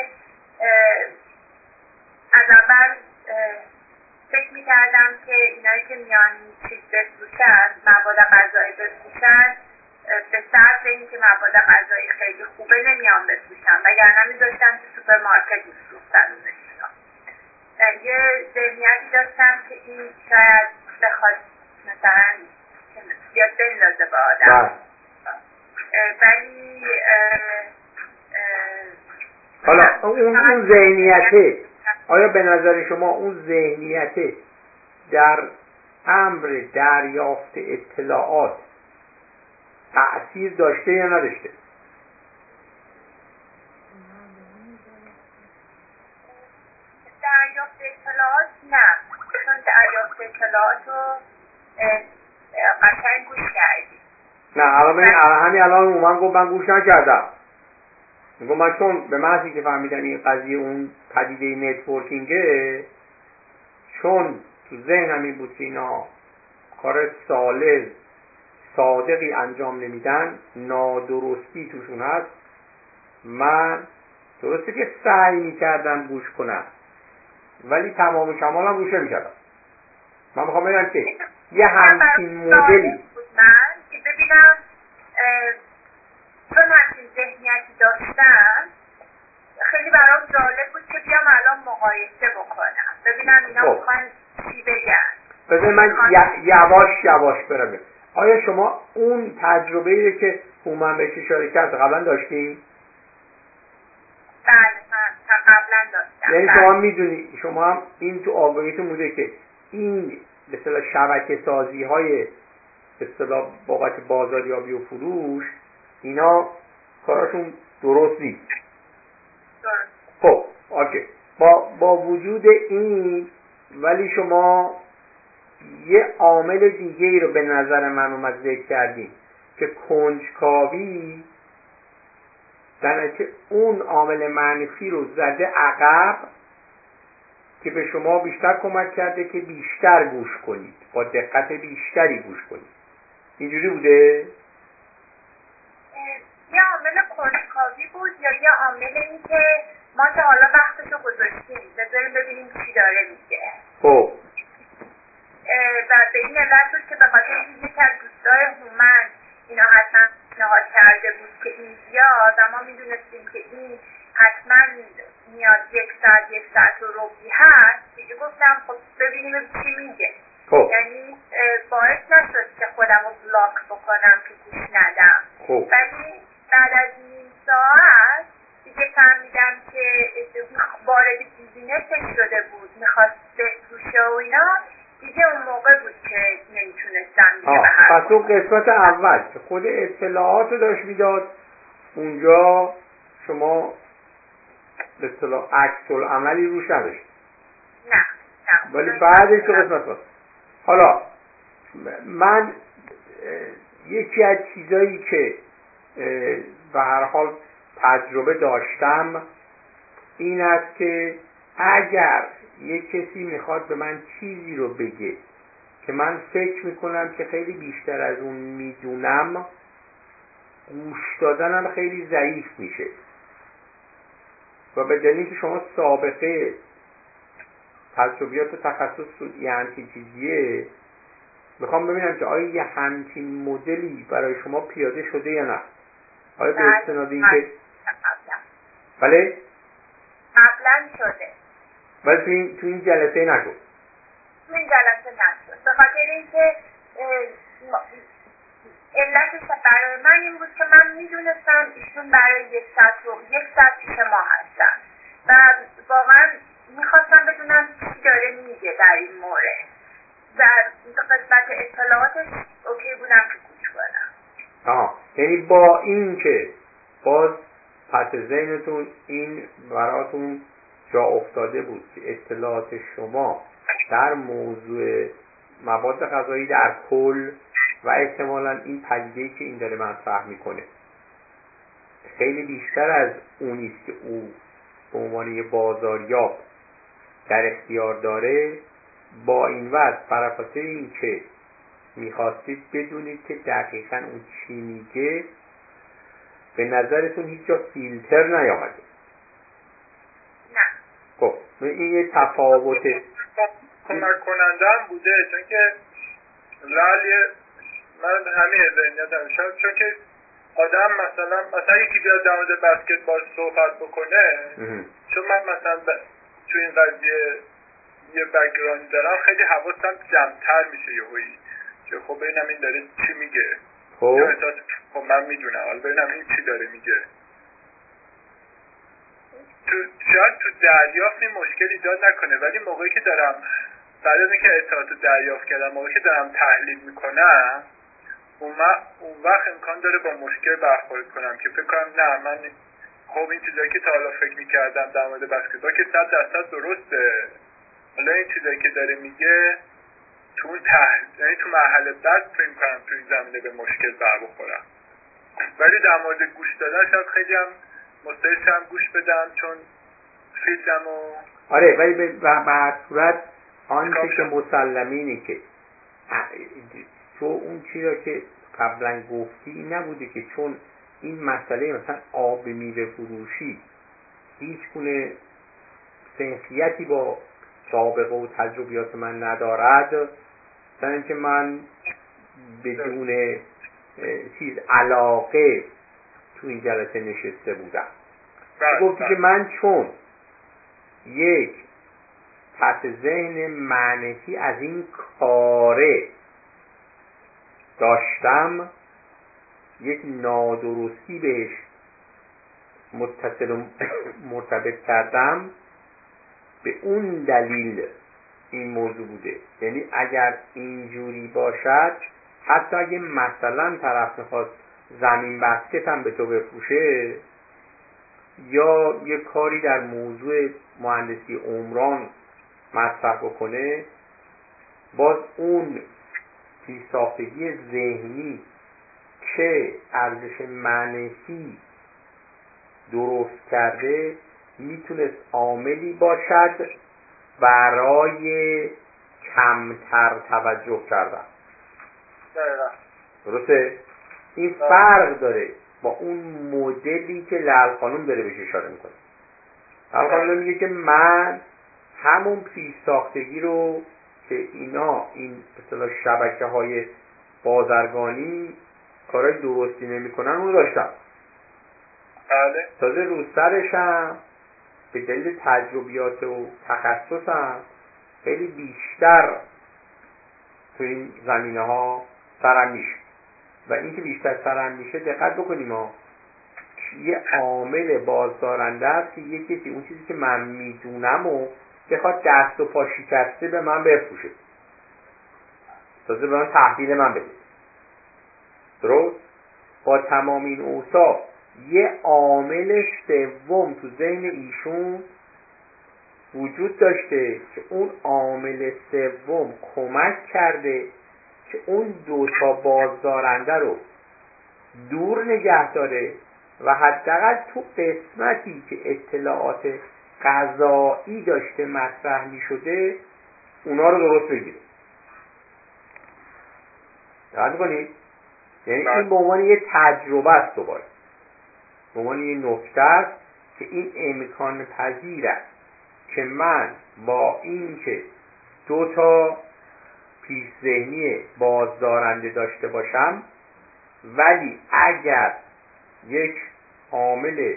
B: از اول فکر میکردم که اینایی که میان چیز بفروشن، مواد غذایی بفروشن، به شرط اینکه مواد غذایی خیلی خوبه نمیان بفروشن، وگرنه میذاشتن تو سوپرمارکت میفروختن. یه ذهنیتی داشتم که این شاید بخواد مثلا زیاد بندازه به آدم، ولی
A: حالا اون ذهنیته آیا به نظر شما اون ذهنیت در امر دریافت اطلاعات تأثیر داشته یا نداشته؟
B: دریافت اطلاعات نه، چون دریافت اطلاعات رو قشنگ گوش کردی.
A: نه همین الان من گفت من گوش نکردم. میگم من چون به محضی که فهمیدم این قضیه اون پدیده نتورکینگه، چون تو ذهنم این بود که اینا کار سالم صادقی انجام نمیدن، نادرستی توشون هست، من درسته که سعی میکردم گوش کنم ولی تمام کمالم گوش نمیکردم. من میخوام بگم که یه همچین مدلی
B: بود من که ببینم چون همچین ذهنیتی داشتم خیلی برام جالب بود که بیام الان مقایسه بکنم ببینم اینا میخوان چی بگن.
A: بذار من یواش برم. آیا شما اون تجربه‌ای که هومن بهش اشاره کرد قبلا داشتی؟
B: بله من قبلا داشتم.
A: یعنی شما میدونی، شما هم این تو آگاهیتون بوده که این به اصطلاح شبکه سازی های به اصطلاح بابت بازاریابی و فروش اینا کاراشون درست نیست. خب اوکی، با وجود این ولی شما یه عامل دیگه ای رو به نظر من اومد ذکر کردیم که کنجکاوی در که اون عامل منفی رو زده عقب که به شما بیشتر کمک کرده که بیشتر گوش کنید، با دقت بیشتری گوش کنید. اینجوری بوده؟
B: یه عامل کنجکاوی بود یا یه عامل این که ما که حالا وقتشو گذاشتیم بذاریم ببینیم چی داره میگه.
A: خب
B: و به این علت بود که به خاطر اینکه یک از دوستای هومن اینا حتما پیشنهاد کرده بود که این بیاد و ما میدونستیم که این حتما میاد یک ساعت و ربعی هست دیگه گفتم خب ببینیم چی میگه. یعنی باعث نشد که خودم رو بلاک بکنم که گوش ندم. ولی بعد از نیم ساعت دیگه فهمیدم که وارد بیزینسش شده بود، میخواست بفروشه و اینا، دیگه اون موقع بود که نمیتونستم دیگه به هر
A: پس اون قسمت اول که خود اطلاعات رو داشت میداد اونجا شما به اصطلاح عکس العملی روش نداشت.
B: نه
A: ولی بعدش تو قسمت بود. حالا من یکی از چیزایی که به هر حال تجربه داشتم این است که اگر یک کسی میخواد به من چیزی رو بگه که من فکر میکنم که خیلی بیشتر از اون میدونم، گوش دادنم خیلی ضعیف میشه و به دلیلی که شما سابقه تجربیات و تخصص یه همچین چیزیه، میخوام ببینم که آیا یه همچین مدلی برای شما پیاده شده یا نه. آیا به استناد این که بله
B: قبلا شده
A: ولی تو این جلسه نشد.
B: تو این جلسه نشد به خاطر اینکه علتش برای من این بود که من میدونستم ایشون برای یک ساعت پیش ما هستن و واقعا میخواستم بدونم چی داره میگه در این مورد. در قسمت اطلاعاتش اوکی بودم که گوش کنم.
A: یعنی با این که باز پس ذهنتون این براتون جا افتاده بود که اطلاعات شما در موضوع مواد غذایی در کل و احتمالاً این پدیده‌ای که این داره مطرح میکنه خیلی بیشتر از اونیست که او به عنوان بازاریاب در اختیار داره، با این وضع برخاطر این که میخواستید بدونید که دقیقاً اون چی میگه به نظرتون هیچ جا فیلتر نیامده.
B: نه
A: خب این یه تفاوت
C: کمک کننده هم بوده، چون که من همین ذهنیت هم چون که آدم مثلا یکی بیاد در مورد بسکتبال صحبت بکنه، چون من مثلا تو این قضیه یه بک‌گراند دارم، خیلی حواسم جمع‌تر میشه یهویی که خب ببینم این داره چی میگه. خب من میدونم حالا ببینم این چی داره میگه. شاید تو دریافت مشکل ایجاد نکنه، ولی موقعی که دارم بعد از اینکه اطلاعات رو دریافت کردم، موقعی که دارم تحلیل میکنم، اون وقت امکان داره با مشکل برخورد کنم که فکر کنم نه من خب این چیزایی که تا حالا فکر میکردم در مورد بسکتبال که 100% درسته، حالا این چیزایی که داره میگه تو اون یعنی تو مرحله بعد فکر کنم تو این زمینه به مشکل بر بخورم. ولی در مورد گوش دادن شاید خیلی هم مستعدم گوش بدم چون فیلدم و
A: آره، ولی به هر صورت آنچه که مسلمه اینه که تو اون چیزی را که قبلا گفتی نبوده که چون این مسئله مثلا آب میوه فروشی هیچ گونه سنخیتی با سابقه و تجربیات من ندارد، مثلا اینکه من بدون چیز علاقه تو این جلسه نشسته بودم. گفتی که من چون یک پس ذهن معنوی از این کاره داشتم، یک نادرستی بهش متصل و مرتبط کردم، به اون دلیل این موضوع بوده. یعنی اگر اینجوری باشد، حتی اگه مثلا طرف میخواد زمین بسکت هم به تو بفروشه یا یه کاری در موضوع مهندسی عمران مطرح بکنه، باز اون پیش‌ساختگی ذهنی که ارزش معنوی درست کرده میتونست عاملی باشد برای کمتر توجه کردن. درسته؟ این فرق داره با اون مدلی که لعل خانم داره بهش اشاره میکنه. لعل خانم میگه که من همون پیش‌ساختگی رو که اینا این اصطلاح شبکه‌های بازرگانی کارهای درستی نمی‌کنن اون داشتم.
C: بله.
A: تازه رو سرشم به دلیل تجربیات و تخصصم خیلی بیشتر تو این زمینه‌ها سرم میشه. و این که بیشتر سرم میشه، دقت بکنیم یه عامل بازدارنده است که یه کسی اون چیزی که من میدونم و بخواد دست و پا شکسته به من بفروشه، تازه به من تحویل من بده. درست؟ با تمام این اوصاف یه عامل سوم تو ذهن ایشون وجود داشته که اون عامل سوم کمک کرده که اون دوتا بازدارنده رو دور نگه داره و حداقل تو قسمتی که اطلاعات قضایی داشته مطرح می شده اونا رو درست بگیره. دقت کنید، یعنی این به عنوان یه تجربه است، دوباره به عنوان یه نکته است که این امکان پذیر است که من با این که دو تا پیش ذهنی بازدارنده داشته باشم، ولی اگر یک عامل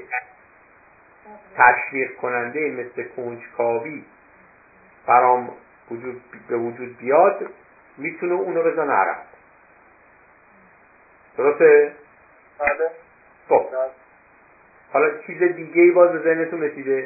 A: تشویق کننده مثل کنجکاوی برام به وجود بیاد، میتونه اونو بزنه عقب. درسته؟
C: بله.
A: خب حالا چیز دیگه ای باز به ذهنتون رسیده؟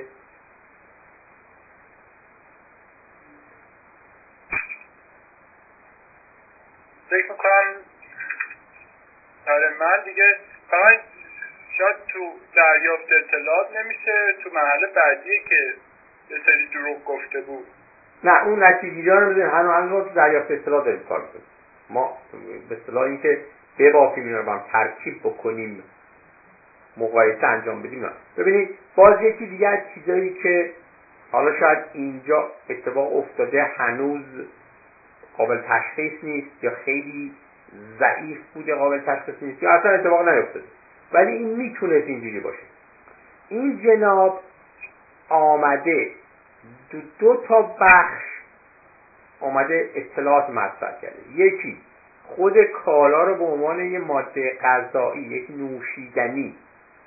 C: فکر میکنم برای من دیگه فقط شاید تو دریافت اطلاعات نمیشه، تو مرحله بعدی که یه سری دروغ گفته بود.
A: نه، اون نتیجه رو بزنیم هنوز ما تو دریافت اطلاعات داریم کار میکنیم. ما به اصطلاح این که ببافیم اینا رو با هم ترکیب بکنیم، مقایسه انجام بدیم. ببینید باز یکی دیگه از چیزایی که حالا شاید اینجا اتفاق افتاده هنوز قابل تشخیص نیست یا خیلی ضعیف بوده قابل تشخیص نیست یا اصلا اتفاق نیفتاده، ولی این میتونه اینجوری باشه. این جناب آمده دو تا بخش آمده اطلاعات مطرح کرده. یکی خود کالا رو به عنوان یه ماده غذایی، یک نوشیدنی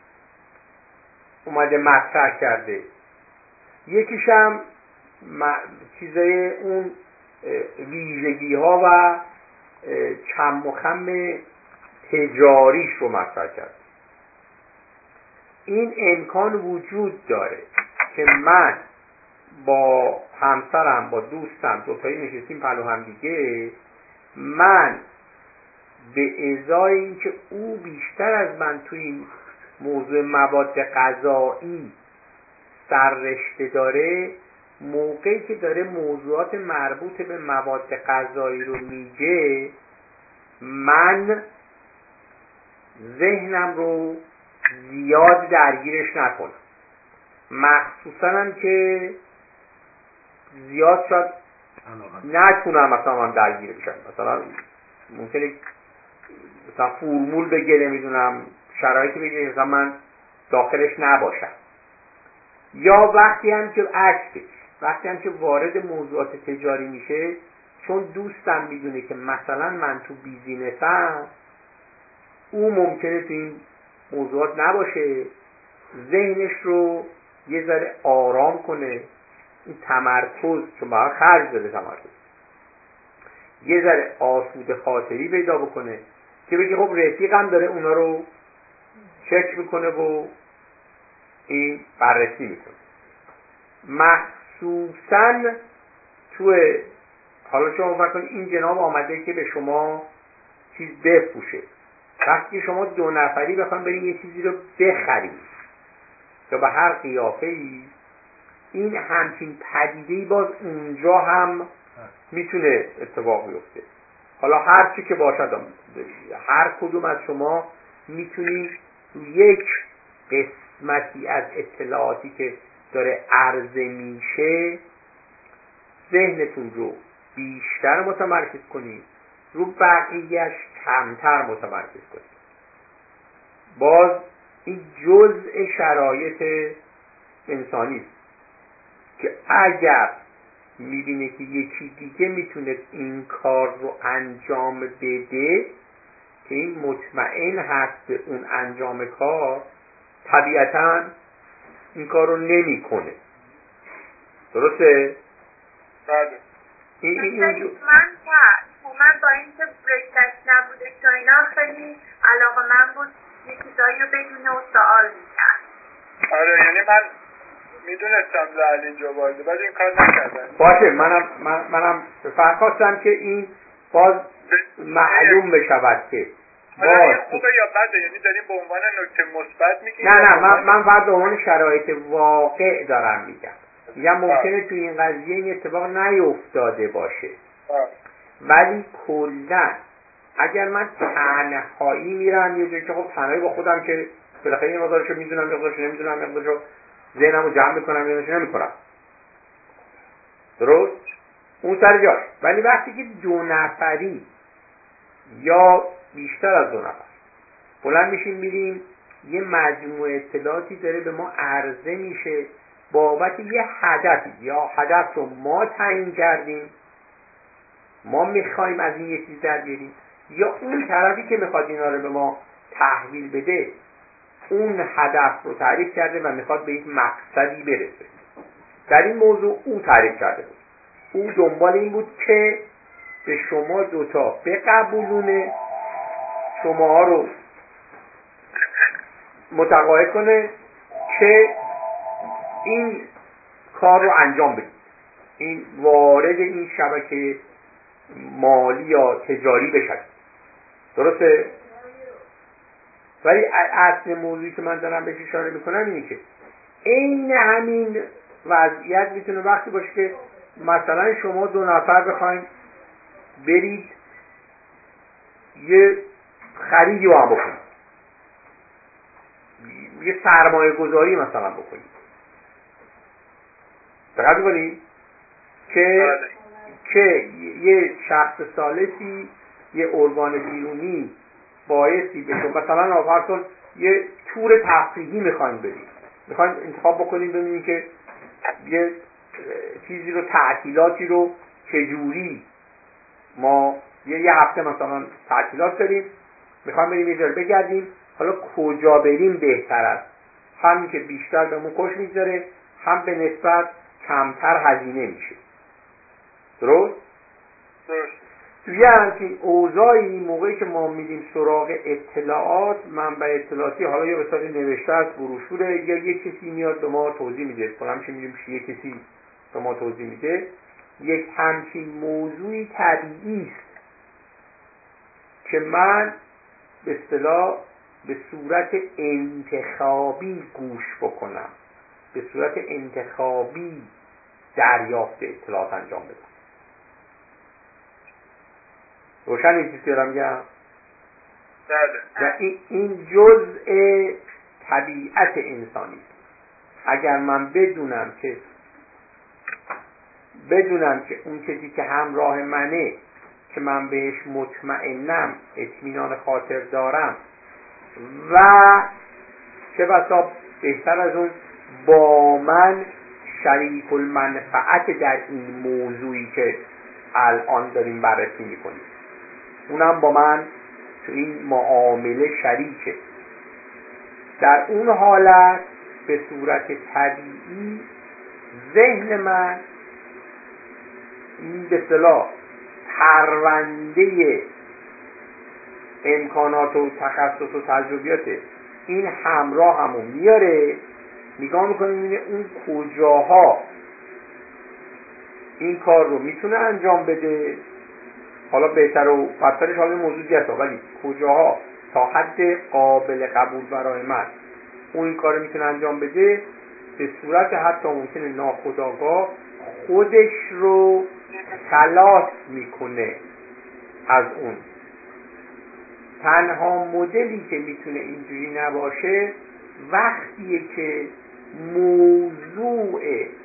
A: اومده مطرح کرده. یکیش هم چیزای اون ویژگی ها و کم و خم تجاریش رو مطرح کرد. این امکان وجود داره که من با همسرم با دوستم دوتایی نشستیم پلو هم دیگه، من به ازای اینکه او بیشتر از من توی این موضوع مواد غذایی سررشته داره، موقعی که داره موضوعات مربوط به مواد غذایی رو میگه، من ذهنم رو زیاد درگیرش نکنم، مخصوصا هم که زیاد شاید نتونم مثلا من درگیر بشم، مثلا ممکنه مثلا فرمول بگه، نمیدونم شرایطی بگه مثلا من داخلش نباشم، یا وقتی هم که عکسش، وقتی هم که وارد موضوعات تجاری میشه، چون دوستم میدونه که مثلا من تو بیزینسم، او ممکنه تو این موضوعات نباشه، ذهنش رو یه ذره آرام کنه، این تمرکز، چون باید خرج داده تمرکز، یه ذره آسوده خاطری پیدا بکنه که بگه خب رفیقم داره اونا رو چک میکنه و این بررسی میکنه. مخصوصا توی، حالا شما فکر کنید این جناب آمده که به شما چیز بفروشه، وقتی شما دو نفری بخواید برید یه چیزی رو بخرید یا به هر قیافه‌ای، این همچین پدیده‌ای باز اونجا هم میتونه اتفاق بیفته. حالا هر چی که باشد، هر کدوم از شما میتونید یک قسمتی از اطلاعاتی که داره عرضه میشه ذهنتون رو بیشتر متمرکز کنید، رو بقیهش کمتر متمرکز کنید. باز این جزء شرایط انسانی است که اگر میبینه که یکی دیگه میتونه این کار رو انجام بده که این مطمئن هست به اون انجام کار، طبیعتاً این کار رو نمی کنه. درسته؟
B: بله. من با اینکه رشته‌اش نبوده که اینا خیلی علاقه من بود یه چیزایی رو بدونه و سوال میکرد.
C: آره، یعنی من میدونستم لعل اینجا وارده، ولی این کار نکردن.
A: باشه، منم فرخواستم که این باز معلوم بشود که
C: باز خوبه یا بده، یعنی داریم به عنوان نکته مثبت میگیم؟
A: نه من فقط به عنوان شرایط واقع دارم میگم ممکنه تو این قضیه این اتفاق نیفتاده باشه، ولی کلا اگر من تنهایی میرم یه جایی که خب تنهایی با خودم که بالاخره این مقدارشو میدونم، مقدارشو نمیدونم، مقدارشو ذهنمو جمع میکنم یا نمیکنم، درست؟ اون سر جاش. ولی وقتی که دو نفری یا بیشتر از دو نفر بلند میشیم میریم یه مجموعه اطلاعاتی داره به ما عرضه میشه بابت یه هدفی، یا هدف رو ما تعیین کردیم، ما میخوایم از این یه چیز در بیاریم، یا اون طرفی که میخواد اینا رو به ما تحویل بده اون هدف رو تعریف کرده و میخواد به یک مقصدی برسه. در این موضوع او تعریف کرده بود، او دنبال این بود که به شما دوتا بقبولونه، شما رو متقاعد کنه که این کار رو انجام بدید، این وارد این شبکه مالی یا تجاری بشید. درسته؟ ولی اصل موضوعی که من دارم بهش اشاره میکنم اینه که این همین وضعیت میتونه وقتی باشه که مثلا شما دو نفر بخواید برید یه خریدی با هم بکنید، یه سرمایه گذاری مثلا بکنید. دقت می‌کنید که یه شخص ثالثی، یه ارگان بیرونی بایستی بشه، مثلا فرض یه تور تفریحی میخواین برید، میخواین انتخاب بکنید ببینید که یه چیزی رو، تعطیلاتی رو چجوری ما یه هفته مثلا تعطیلات داریم، میخوایم بریم یه جا بگردیم، حالا کجا بریم بهتر است، همین که بیشتر بهمون خوش میگذره، هم به نسبت کمتر هزینه میشه. درست؟ توی همچین اوضاعی موقعی که ما میدیم سراغ اطلاعات، منبع اطلاعاتی، حالا یا به صورت نوشته از بروشوره یا یک کسی میاد به ما توضیح میده، کنم چه میدیم یک کسی به ما توضیح میده، یک همچین موضوعی طبیعی است که من به اصطلاح به صورت انتخابی گوش بکنم، به صورت انتخابی دریافت اطلاعات انجام بدم. روشن این چیزی دارم میگم؟ و این جزء طبیعت انسانی است. اگر من بدونم که اون چیزی که همراه منه که من بهش مطمئنم، اطمینان خاطر دارم و چه بسا بهتر از اون با من شریک المنفعت در این موضوعی که الان داریم بررسی میکنیم، اونم با من تو این معامله شریکه، در اون حالت به صورت طبیعی ذهن من به اصطلاح پرونده امکانات و تخصص و تجربیات این همراه همون میاره، نگاه میکنه میبینه اون کجاها این کار رو میتونه انجام بده، حالا بهتر و بدترش حالا موضوع دیگه است، ولی کجاها تا حد قابل قبول برای من اون این کار رو میتونه انجام بده، به صورت حتی ممکنه ناخودآگاه خودش رو خلاص میکنه از اون. تنها مدلی که میتونه اینجوری نباشه وقتیه که موضوع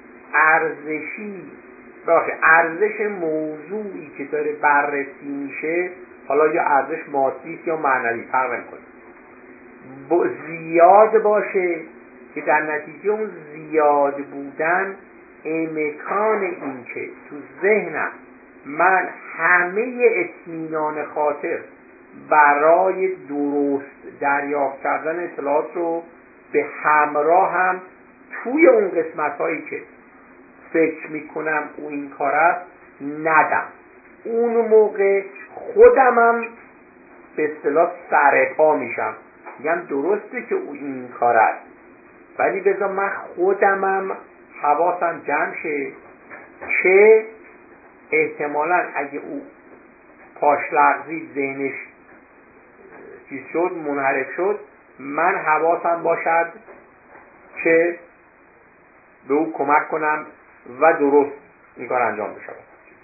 A: ارزش موضوعی که داره بررسی میشه، حالا یا ارزش مادی یا معنوی فرق نمیکنه، زیاد باشه که در نتیجه اون زیاد بودن امکان این که تو ذهنم من همه اطمینان خاطر برای درست دریافت کردن اطلاعات رو به همراه هم توی اون قسمت هایی که فکر میکنم او این کار است ندم، اون موقع خودمم به اصطلاح سرپا میشم، میگم درسته که او این کار است ولی بذار من خودمم حواسم جمع شه که احتمالاً اگه او پاش لغزید، ذهنش چیز شد، منحرف شد، من حواسم باشد که به او کمک کنم و درست این کار انجام بشه.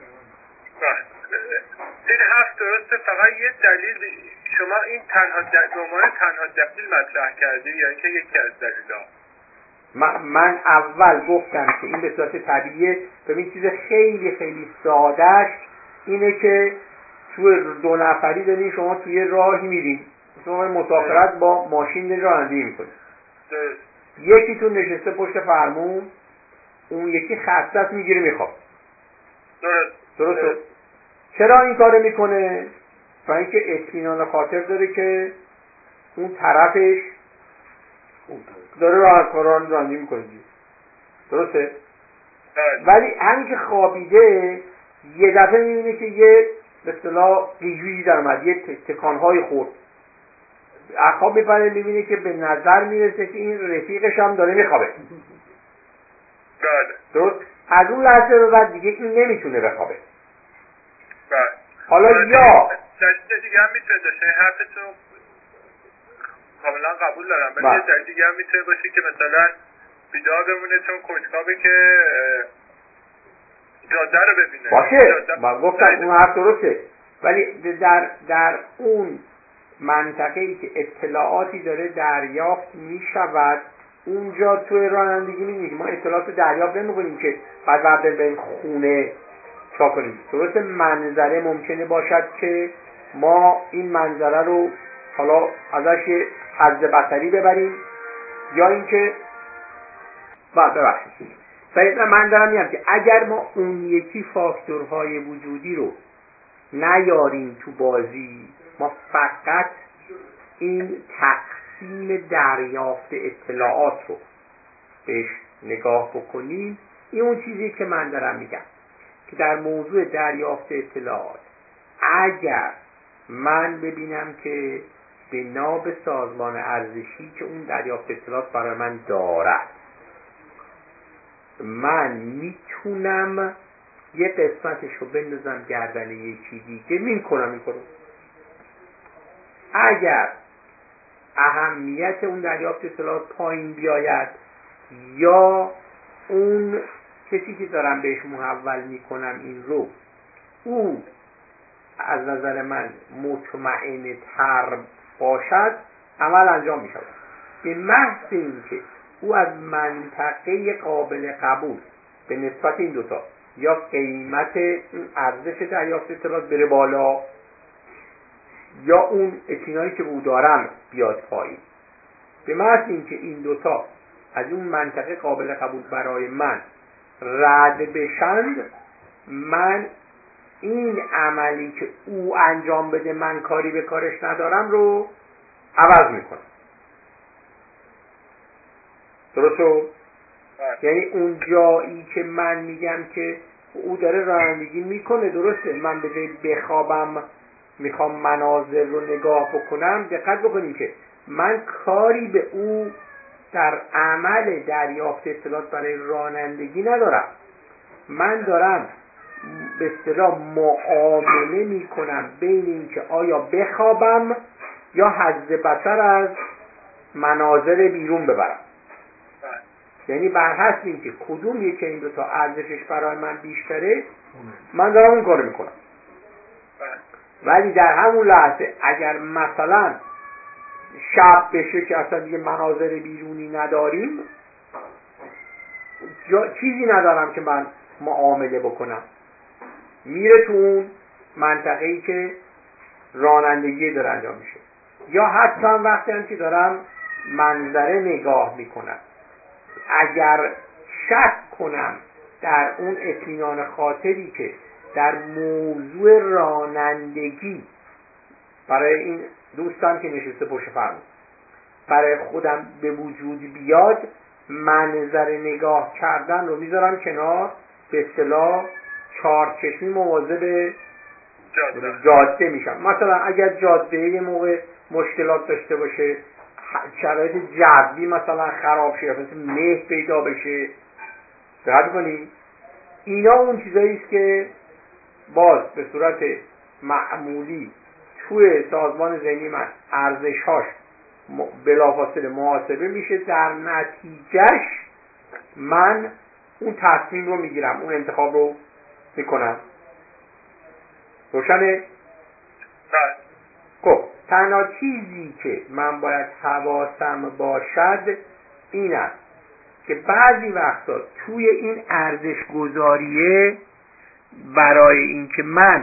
C: این هفت درسته، فقط یه دلیل شما این تنها دلیل مطرح کردی یا اینکه یکی از دلیل‌ها؟
A: من اول گفتم که این به صورت طبیعیه. ببین چیز خیلی خیلی سادهش اینه که توی دو نفری دارین شما توی راهی میرین، شما مسافرت با ماشین رانندگی میکنید، یکیتون نشسته پشت فرمون، اون یکی خسته است میگیره میخواد. درسته؟ چرا این کارو میکنه؟ برای اینکه اطمینان خاطر داره که اون طرفش داره رانندگی میکنه. درسته؟ ولی همین که خوابیده یه دفعه میبینه که یه به اصطلاح قیجویی در اومد، یه تکانهای خورد، اخواب میپره، میبینه که به نظر میرسه که این رفیقش هم داره میخوابه. درست؟ از اون لحظه به بعد دیگه این نمیتونه بخوابه. حالا یا
C: دلیل دیگه هم میتونه داشته، حرفتو کاملا قبول دارم، ولی یه دلیل دیگه هم میتونه باشه که مثلا بیدار بمونه چون کنجکاوه که جاده رو ببینه.
A: باشه، من گفتم اون حرف درسته، ولی در اون منطقه‌ای که اطلاعاتی داره دریافت میشود، اونجا توی رانندگی می‌بینید ما اطلاعات دریافت نمی‌کنیم که بعد بریم خونه چا کنیم. درسته منظره ممکنه باشد که ما این منظره رو حالا ازش یه حظ بصری ببریم، یا اینکه ببخشید من دارم میگم که اگر ما اون یکی فاکتورهای وجودی رو نیاریم تو بازی، ما فقط این تقسیم دریافت اطلاعات رو بهش نگاه بکنیم، این اون چیزی که من دارم میگم که در موضوع دریافت اطلاعات اگر من ببینم که بنا به سازمان ارزشی که اون دریافت اطلاعات برای من دارد، من میتونم یه قسمتش رو بندازم گردن یکی دیگه، میکنم این کارو. اگر اهمیت اون دریافت اطلاعات پایین بیاید یا اون کسی که دارم بهش محول میکنم این رو او از نظر من مطمئن تر باشد، عمل انجام می شود. به محض اینکه او از منطقه قابل قبول به نسبت این دوتا یا قیمت این ارزش دریافت اطلاعات بره بالا یا اون اطمینانی که او دارم بیاد پایین، به محض اینکه این دوتا از اون منطقه قابل قبول برای من رد بشند، من این عملی که او انجام بده من کاری به کارش ندارم رو عوض میکنم. درسته؟ یعنی اون جایی که من میگم که او داره رانندگی میکنه، درسته، من به جای بخوابم میخوام مناظر رو نگاه بکنم، دقت بکنیم که من کاری به او در عمل دریافت اطلاعات برای رانندگی ندارم. من دارم به اصطلاح معامله میکنم بین این که آیا بخوابم یا حظ بصر از مناظر بیرون ببرم. یعنی بر حسب این که کدوم یکی این دو تا ارزشش برای من بیشتره، من دارم اون کارو میکنم. ولی در همون لحظه اگر مثلا شب بشه که اصلا دیگه مناظر بیرونی نداریم، چیزی ندارم که من معامله بکنم، میره تو اون منطقه‌ای که رانندگی داره انجام میشه. یا حتی وقتی هم که دارم منظره نگاه میکنم، اگر شک کنم در اون اطمینان خاطری که در موضوع رانندگی برای این دوستم که نشسته پشت فرمون برای خودم به وجود بیاد، منظر نگاه کردن رو میذارم کنار، به اصطلاح چارچشمی مواظب جاده میشم. مثلا اگر جاده یه موقع مشکلات داشته باشه، شرایط جوی مثلا خراب شه، مثلا مه پیدا بشه، دقت کنید اینا اون چیزایی است که باز به صورت معمولی توی سازمان ذهنی من ارزش‌هاش بلافاصله محاسبه میشه، در نتیجهش من اون تصمیم رو میگیرم، اون انتخاب رو میکنم. روشنه؟ خب تنها چیزی که من باید حواسم باشد این است که بعضی وقتا توی این ارزش گذاریه برای اینکه من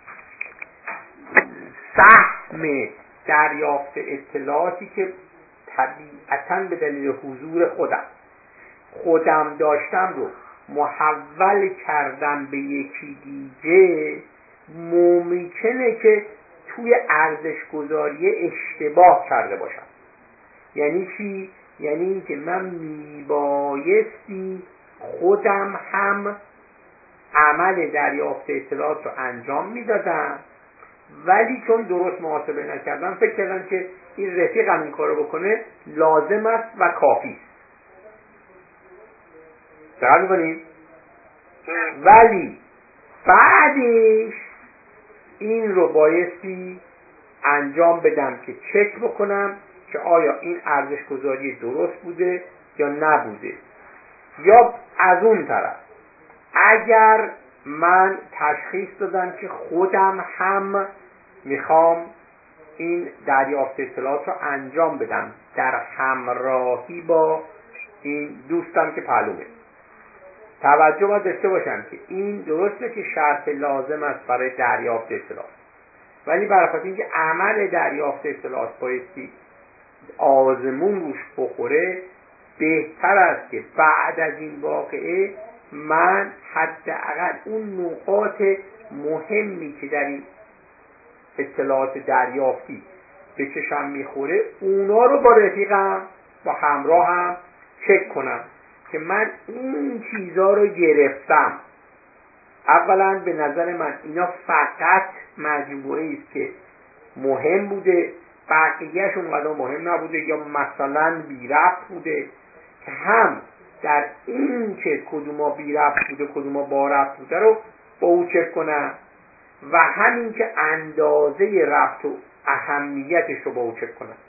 A: سهم دریافت اطلاعاتی که طبیعتاً به دلیل حضور خودم داشتم رو محول کردم به یکی دیگه، ممکنه که توی ارزش گذاری اشتباه کرده باشم. یعنی چی؟ یعنی این که من میبایستی خودم هم عمل دریافت اطلاعات رو انجام میدادم، ولی چون درست محاسبه نکردم فکر کردم که این رفیقم این کارو بکنه لازم است و کافی است. دقت می‌کنید؟ ولی بعدش این رو بایستی انجام بدم که چک بکنم که آیا این ارزش گذاری درست بوده یا نبوده. یا از اون طرف اگر من تشخیص دادم که خودم هم میخوام این دریافت اطلاعات رو انجام بدم در همراهی با این دوستم که پهلومه، توجه باید داشته باشم که این درسته که شرط لازم است برای دریافت اطلاعات، ولی برای اینکه عمل دریافت اطلاعات بایستی آزمون روش بخوره، بهتر است که بعد از این واقعه من حداقل اون نقاط مهمی که در این اطلاعات دریافتی به چشم میخوره اونا رو با رفیقم با همراهم چک کنم که من این چیزا رو گرفتم. اولا به نظر من اینا فقط مجموعه است که مهم بوده، بقیهش اونقدر مهم نبوده یا مثلا بی ربط بوده، که هم در این که کدوما بی ربط بوده کدوما با ربط بوده رو با او چک کنم و همین که اندازه ربط و اهمیتش رو با او چک کنم.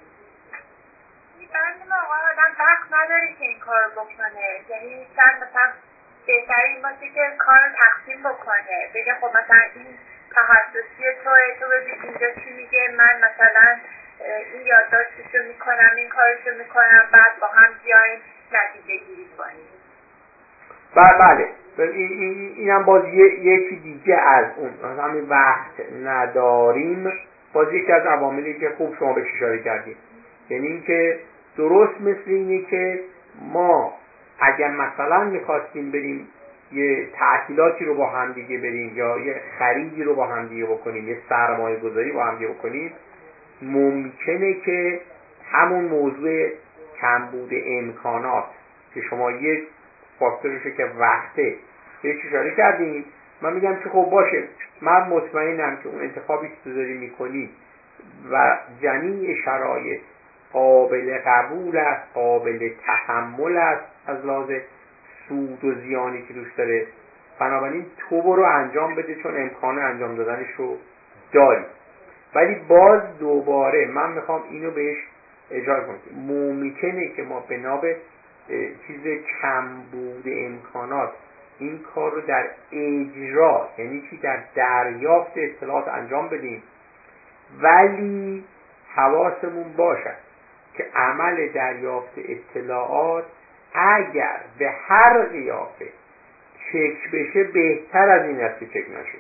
B: بعضی موقع آدم وقت نداره که این کار بکنه، یعنی شاید مثلا بهتر این باشه که کار رو تقسیم بکنه، بگه خب مثلا این تخصصی تو ببین اینجا چی میگه، من مثلا این یادداشتشو میکنم این کارشو میکنم، بعد با هم بیایم نتیجه گیری کنیم.
A: بله اینم باز یکی دیگه از اون همین وقت نداریم، باز یکی از عواملی که خوب شما بهش اشاره کردید. یعنی این که درست مثل اینه که ما اگر مثلا میخواستیم بریم یه تعطیلاتی رو با هم دیگه بریم یا یه خریدی رو با هم دیگه بکنیم، یه سرمایه گذاری با هم دیگه بکنیم، ممکنه که همون موضوع کمبود امکانات که شما یک فاکتورشه که وقته بهش اشاره کردیم، من میگم که خب باشه، من مطمئنم که اون انتخابی که تو داری میکنی و جمیع شرایط قابل قبول است، قابل تحمل است از لحاظ سود و زیانی که دوست داره، بنابراین تو برو انجام بده چون امکان انجام دادنش رو داری. ولی باز دوباره من میخوام اینو بهش اشاره کنم، ممکنه که ما بنا به چیز کمبود امکانات این کار رو در اجرا، یعنی چی، در دریافت اطلاعات انجام بدیم، ولی حواسمون باشد که عمل دریافت اطلاعات اگر به هر قیافه چک بشه بهتر از این است که چک نشه.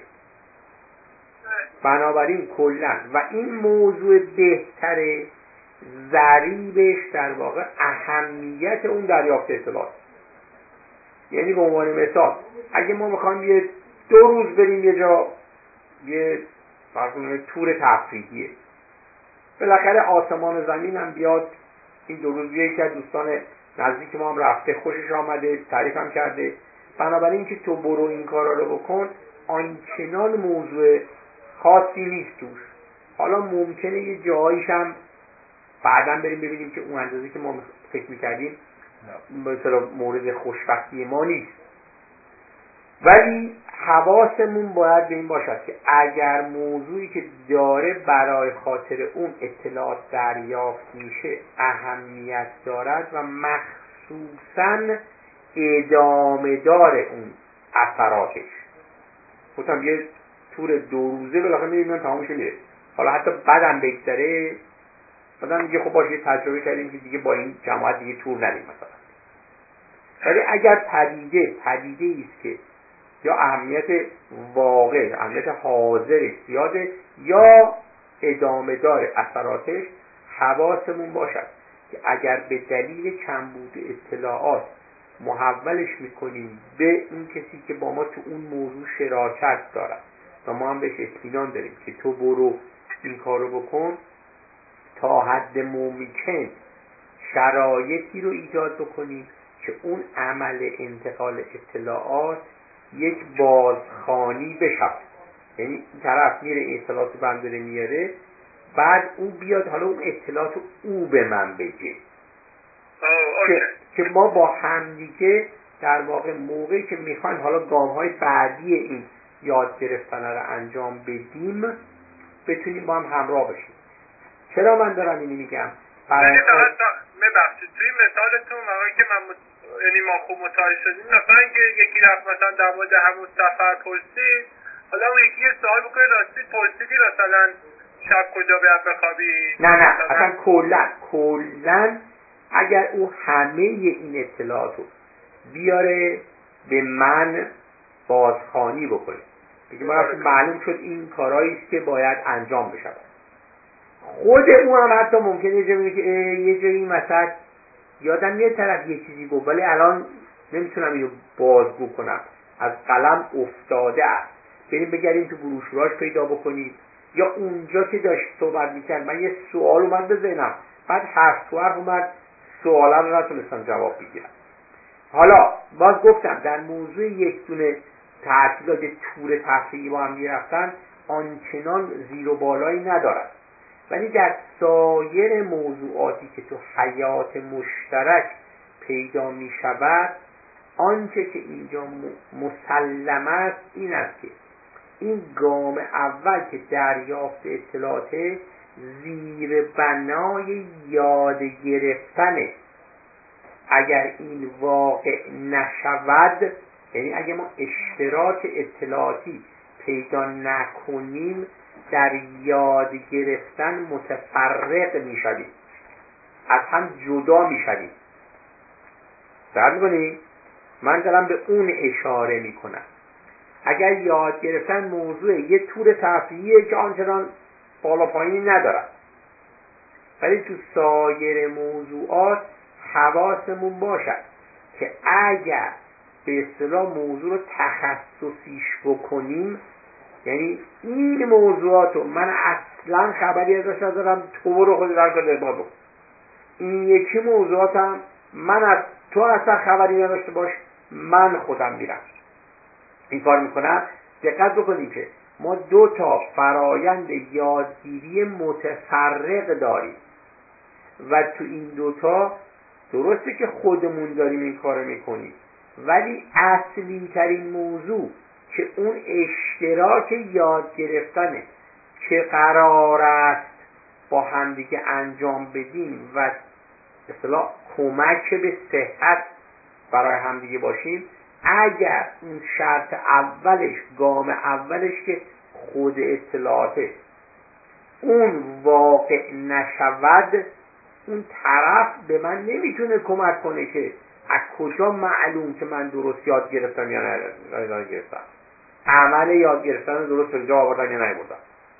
A: بنابراین کلا و این موضوع بهتره، ضریبش در واقع اهمیت اون دریافت اطلاعات. یعنی به عنوان مثال اگه ما میخوایم یه 2 روز بریم یه جا، یه تور تفریحیه، بالاخره آسمان و زمین هم بیاد این 2 روز، یکی از دوستان نزدیک ما هم رفته، خوشش آمده، تعریف هم کرده، بنابراین که تو برو این کارا رو بکن، آنچنان موضوع خاصی نیست توش. حالا ممکنه یه جاییش هم بعداً بریم ببینیم که اون اندازه که ما فکر میکردیم مثلا مورد خوشبختی ما نیست، ولی حواسمون باید به این باشد که اگر موضوعی که داره برای خاطر اون اطلاعات دریافت میشه اهمیت دارد و مخصوصاً ادامه دار اون اثراتش. گفتم یه تور 2 روزه بالاخره میریم تمامش میره، حالا حتی بعدم بگذره مثلا میگه خب باشه تجربه کردیم که دیگه با این جماعت دیگه تور نریم مثلا. ولی اگر پدیده است که یا اهمیت واقع، اهمیت حاضرش زیاده یا ادامه دار اثراتش، حواسمون باشد که اگر به دلیل کمبود اطلاعات محولش میکنیم به اون کسی که با ما تو اون موضوع شراکت دارد و ما هم بهش اطمینان داریم که تو برو این کارو بکن، تا حد ممکن شرایطی رو ایجاد بکنیم که اون عمل انتقال اطلاعات یک بازخوانی بشه. یعنی این طرف میره اطلاعات رو بنداره میاره، بعد او بیاد حالا اون اطلاعات او به من بگه که ما با همدیگه در واقع موقعی که میخوایم حالا گام‌های بعدی این یاد گرفتن رو انجام بدیم بتونیم با هم همراه بشیم. چرا من دارم اینو میگم؟
C: ببخشید توی مثالتون موقعی که یعنی ما خوب متوجه شدیم، مثلا اینکه یکی رفت مثلا در مورد همون سفر پرسید، حالا اون یکی سوال بکنه راستی پرسیدی مثلا شب کجا باید بخوابی؟
A: نه اصلا کلا اگر او همه این اطلاعاتو بیاره به من بازخوانی بکنه، بگه من اصلا معلوم شد این کارهایی است که باید انجام بشه، خود او هم حتی ممکنه یه جایی مثلا یادم یه طرف یه چیزی گفت ولی الان نمیتونم اینو بازگو کنم، از قلم افتاده است، بریم بگردیم تو بروشوراش پیدا بکنیم، یا اونجا که داشت صحبت میکرد من یه سوال اومد به ذهنم، بعد حرف تو حرف اومد، سوالا رو نتونستم جواب بگیرم. حالا باز گفتم در موضوع یک دونه تعطیلات تور تفریحی با هم رفتن آنچنان زیر و بالایی ندارد، ولی در سایر موضوعاتی که تو حیات مشترک پیدا می شود آنچه که اینجا مسلم است این است که این گام اول که دریافت اطلاعات زیر بنای یاد گرفتنه. اگر این واقع نشود، یعنی اگه ما اشتراک اطلاعاتی پیدا نکنیم در یاد گرفتن متفرق میشویم، از هم جدا میشویم. درک می‌کنی؟ من دارم به اون اشاره میکنم. اگر یاد گرفتن موضوع یه تور تفریحیه که آنچنان بالا پایینی ندارد، ولی تو سایر موضوعات حواسمون باشد که اگر به اصطلاح موضوع رو تخصصیش بکنیم، یعنی این موضوعاتو من اصلا خبری ازش ندارم، تو رو خود در کار با بکن، این یکی موضوعاتم من از تو اصلا خبری نداشته باش، من خودم میرم این کار میکنم. دقت بکنیم که ما دو تا فرایند یادگیری متفرق داریم و تو این دوتا درسته که خودمون داریم این کار میکنیم، ولی اصلی ترین موضوع که اون اشتراک یاد گرفتنه که قرار است با همدیگه انجام بدیم و اصطلاح کمک به صحت برای همدیگه باشیم، اگر اون شرط اولش، گام اولش که خود اطلاعاته، اون واقع نشود، اون طرف به من نمیتونه کمک کنه که از کجا معلوم که من درست یاد گرفتم یا نه گرفتم، عمل یاد گرفتن رو درست به جا آوردم یا نیاوردم.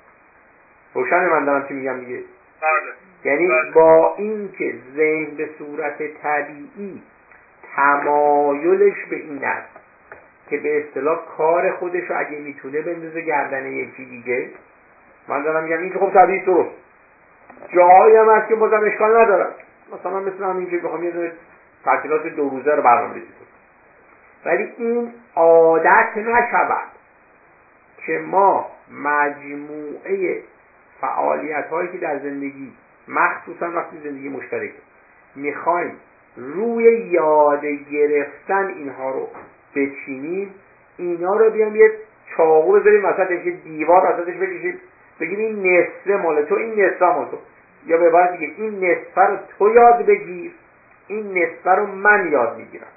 A: روشن من دارم چی میگم دیگه؟ یعنی با این که ذهن به صورت طبیعی تمایلش به این است که به اصطلاح کار خودش رو اگه میتونه بندازه گردن یکی دیگه، من دارم میگم این که خب طبیعی درست، جایی هم هست که بازم اشکال ندارم، مثلا مثل همین که بخوام یه دونه تعطیلات 2 روزه رو برنامه‌ریزی کنم، ولی این عادت نشود که ما مجموعه فعالیت هایی که در زندگی مخصوصا وقتی زندگی مشترکه میخوایم روی یاد گرفتن اینها رو بچینیم، اینا رو بیام یه چاقو بذاریم وسطش، یه دیوار وسطش بکشیم، بگیم این نصفه مال تو، این نصفه مال تو، یا به عبارت دیگه این نصفه رو تو یاد بگیر، این نصفه رو من یاد میگیرم.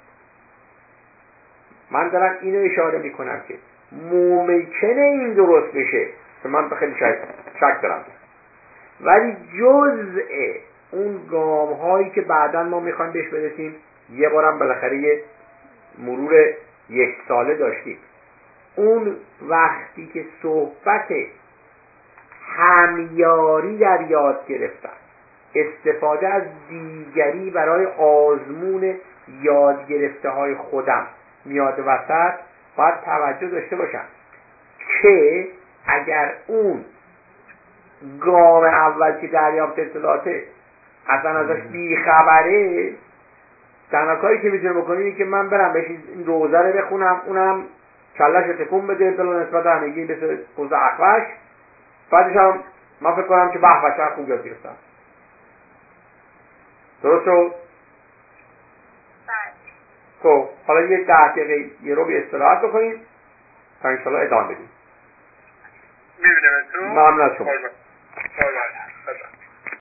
A: من دارم اینو اشاره میکنم که ممکنه این درست بشه که من خیلی شک دارم، ولی جزء اون گام هایی که بعداً ما میخوایم بهش برسیم، یه بارم بالاخره یه مرور 1 ساله داشتیم، اون وقتی که صحبت همیاری در یاد گرفتن، استفاده از دیگری برای آزمون یاد گرفته های خودم میاد وسط، باید توجه داشته باشم که اگر اون گام اول که دریافت اطلاعاته اصلا ازش بیخبره، تنها کاری که میتونه بکنه اینه که من برم بهش این روزه رو بخونم، اونم کله‌شو تکون بده بلا نسبت همگی مثل کوزه اخوش، بعدش هم من فکر کنم که به چقدر خوب یاد گرفتم. درست شد؟ خب حالا یه 10 دقیقه یه رو به استراحت بکنیم تا انشالله ادامه بدیم.
C: میبینیم تو؟
A: ممنون از شما.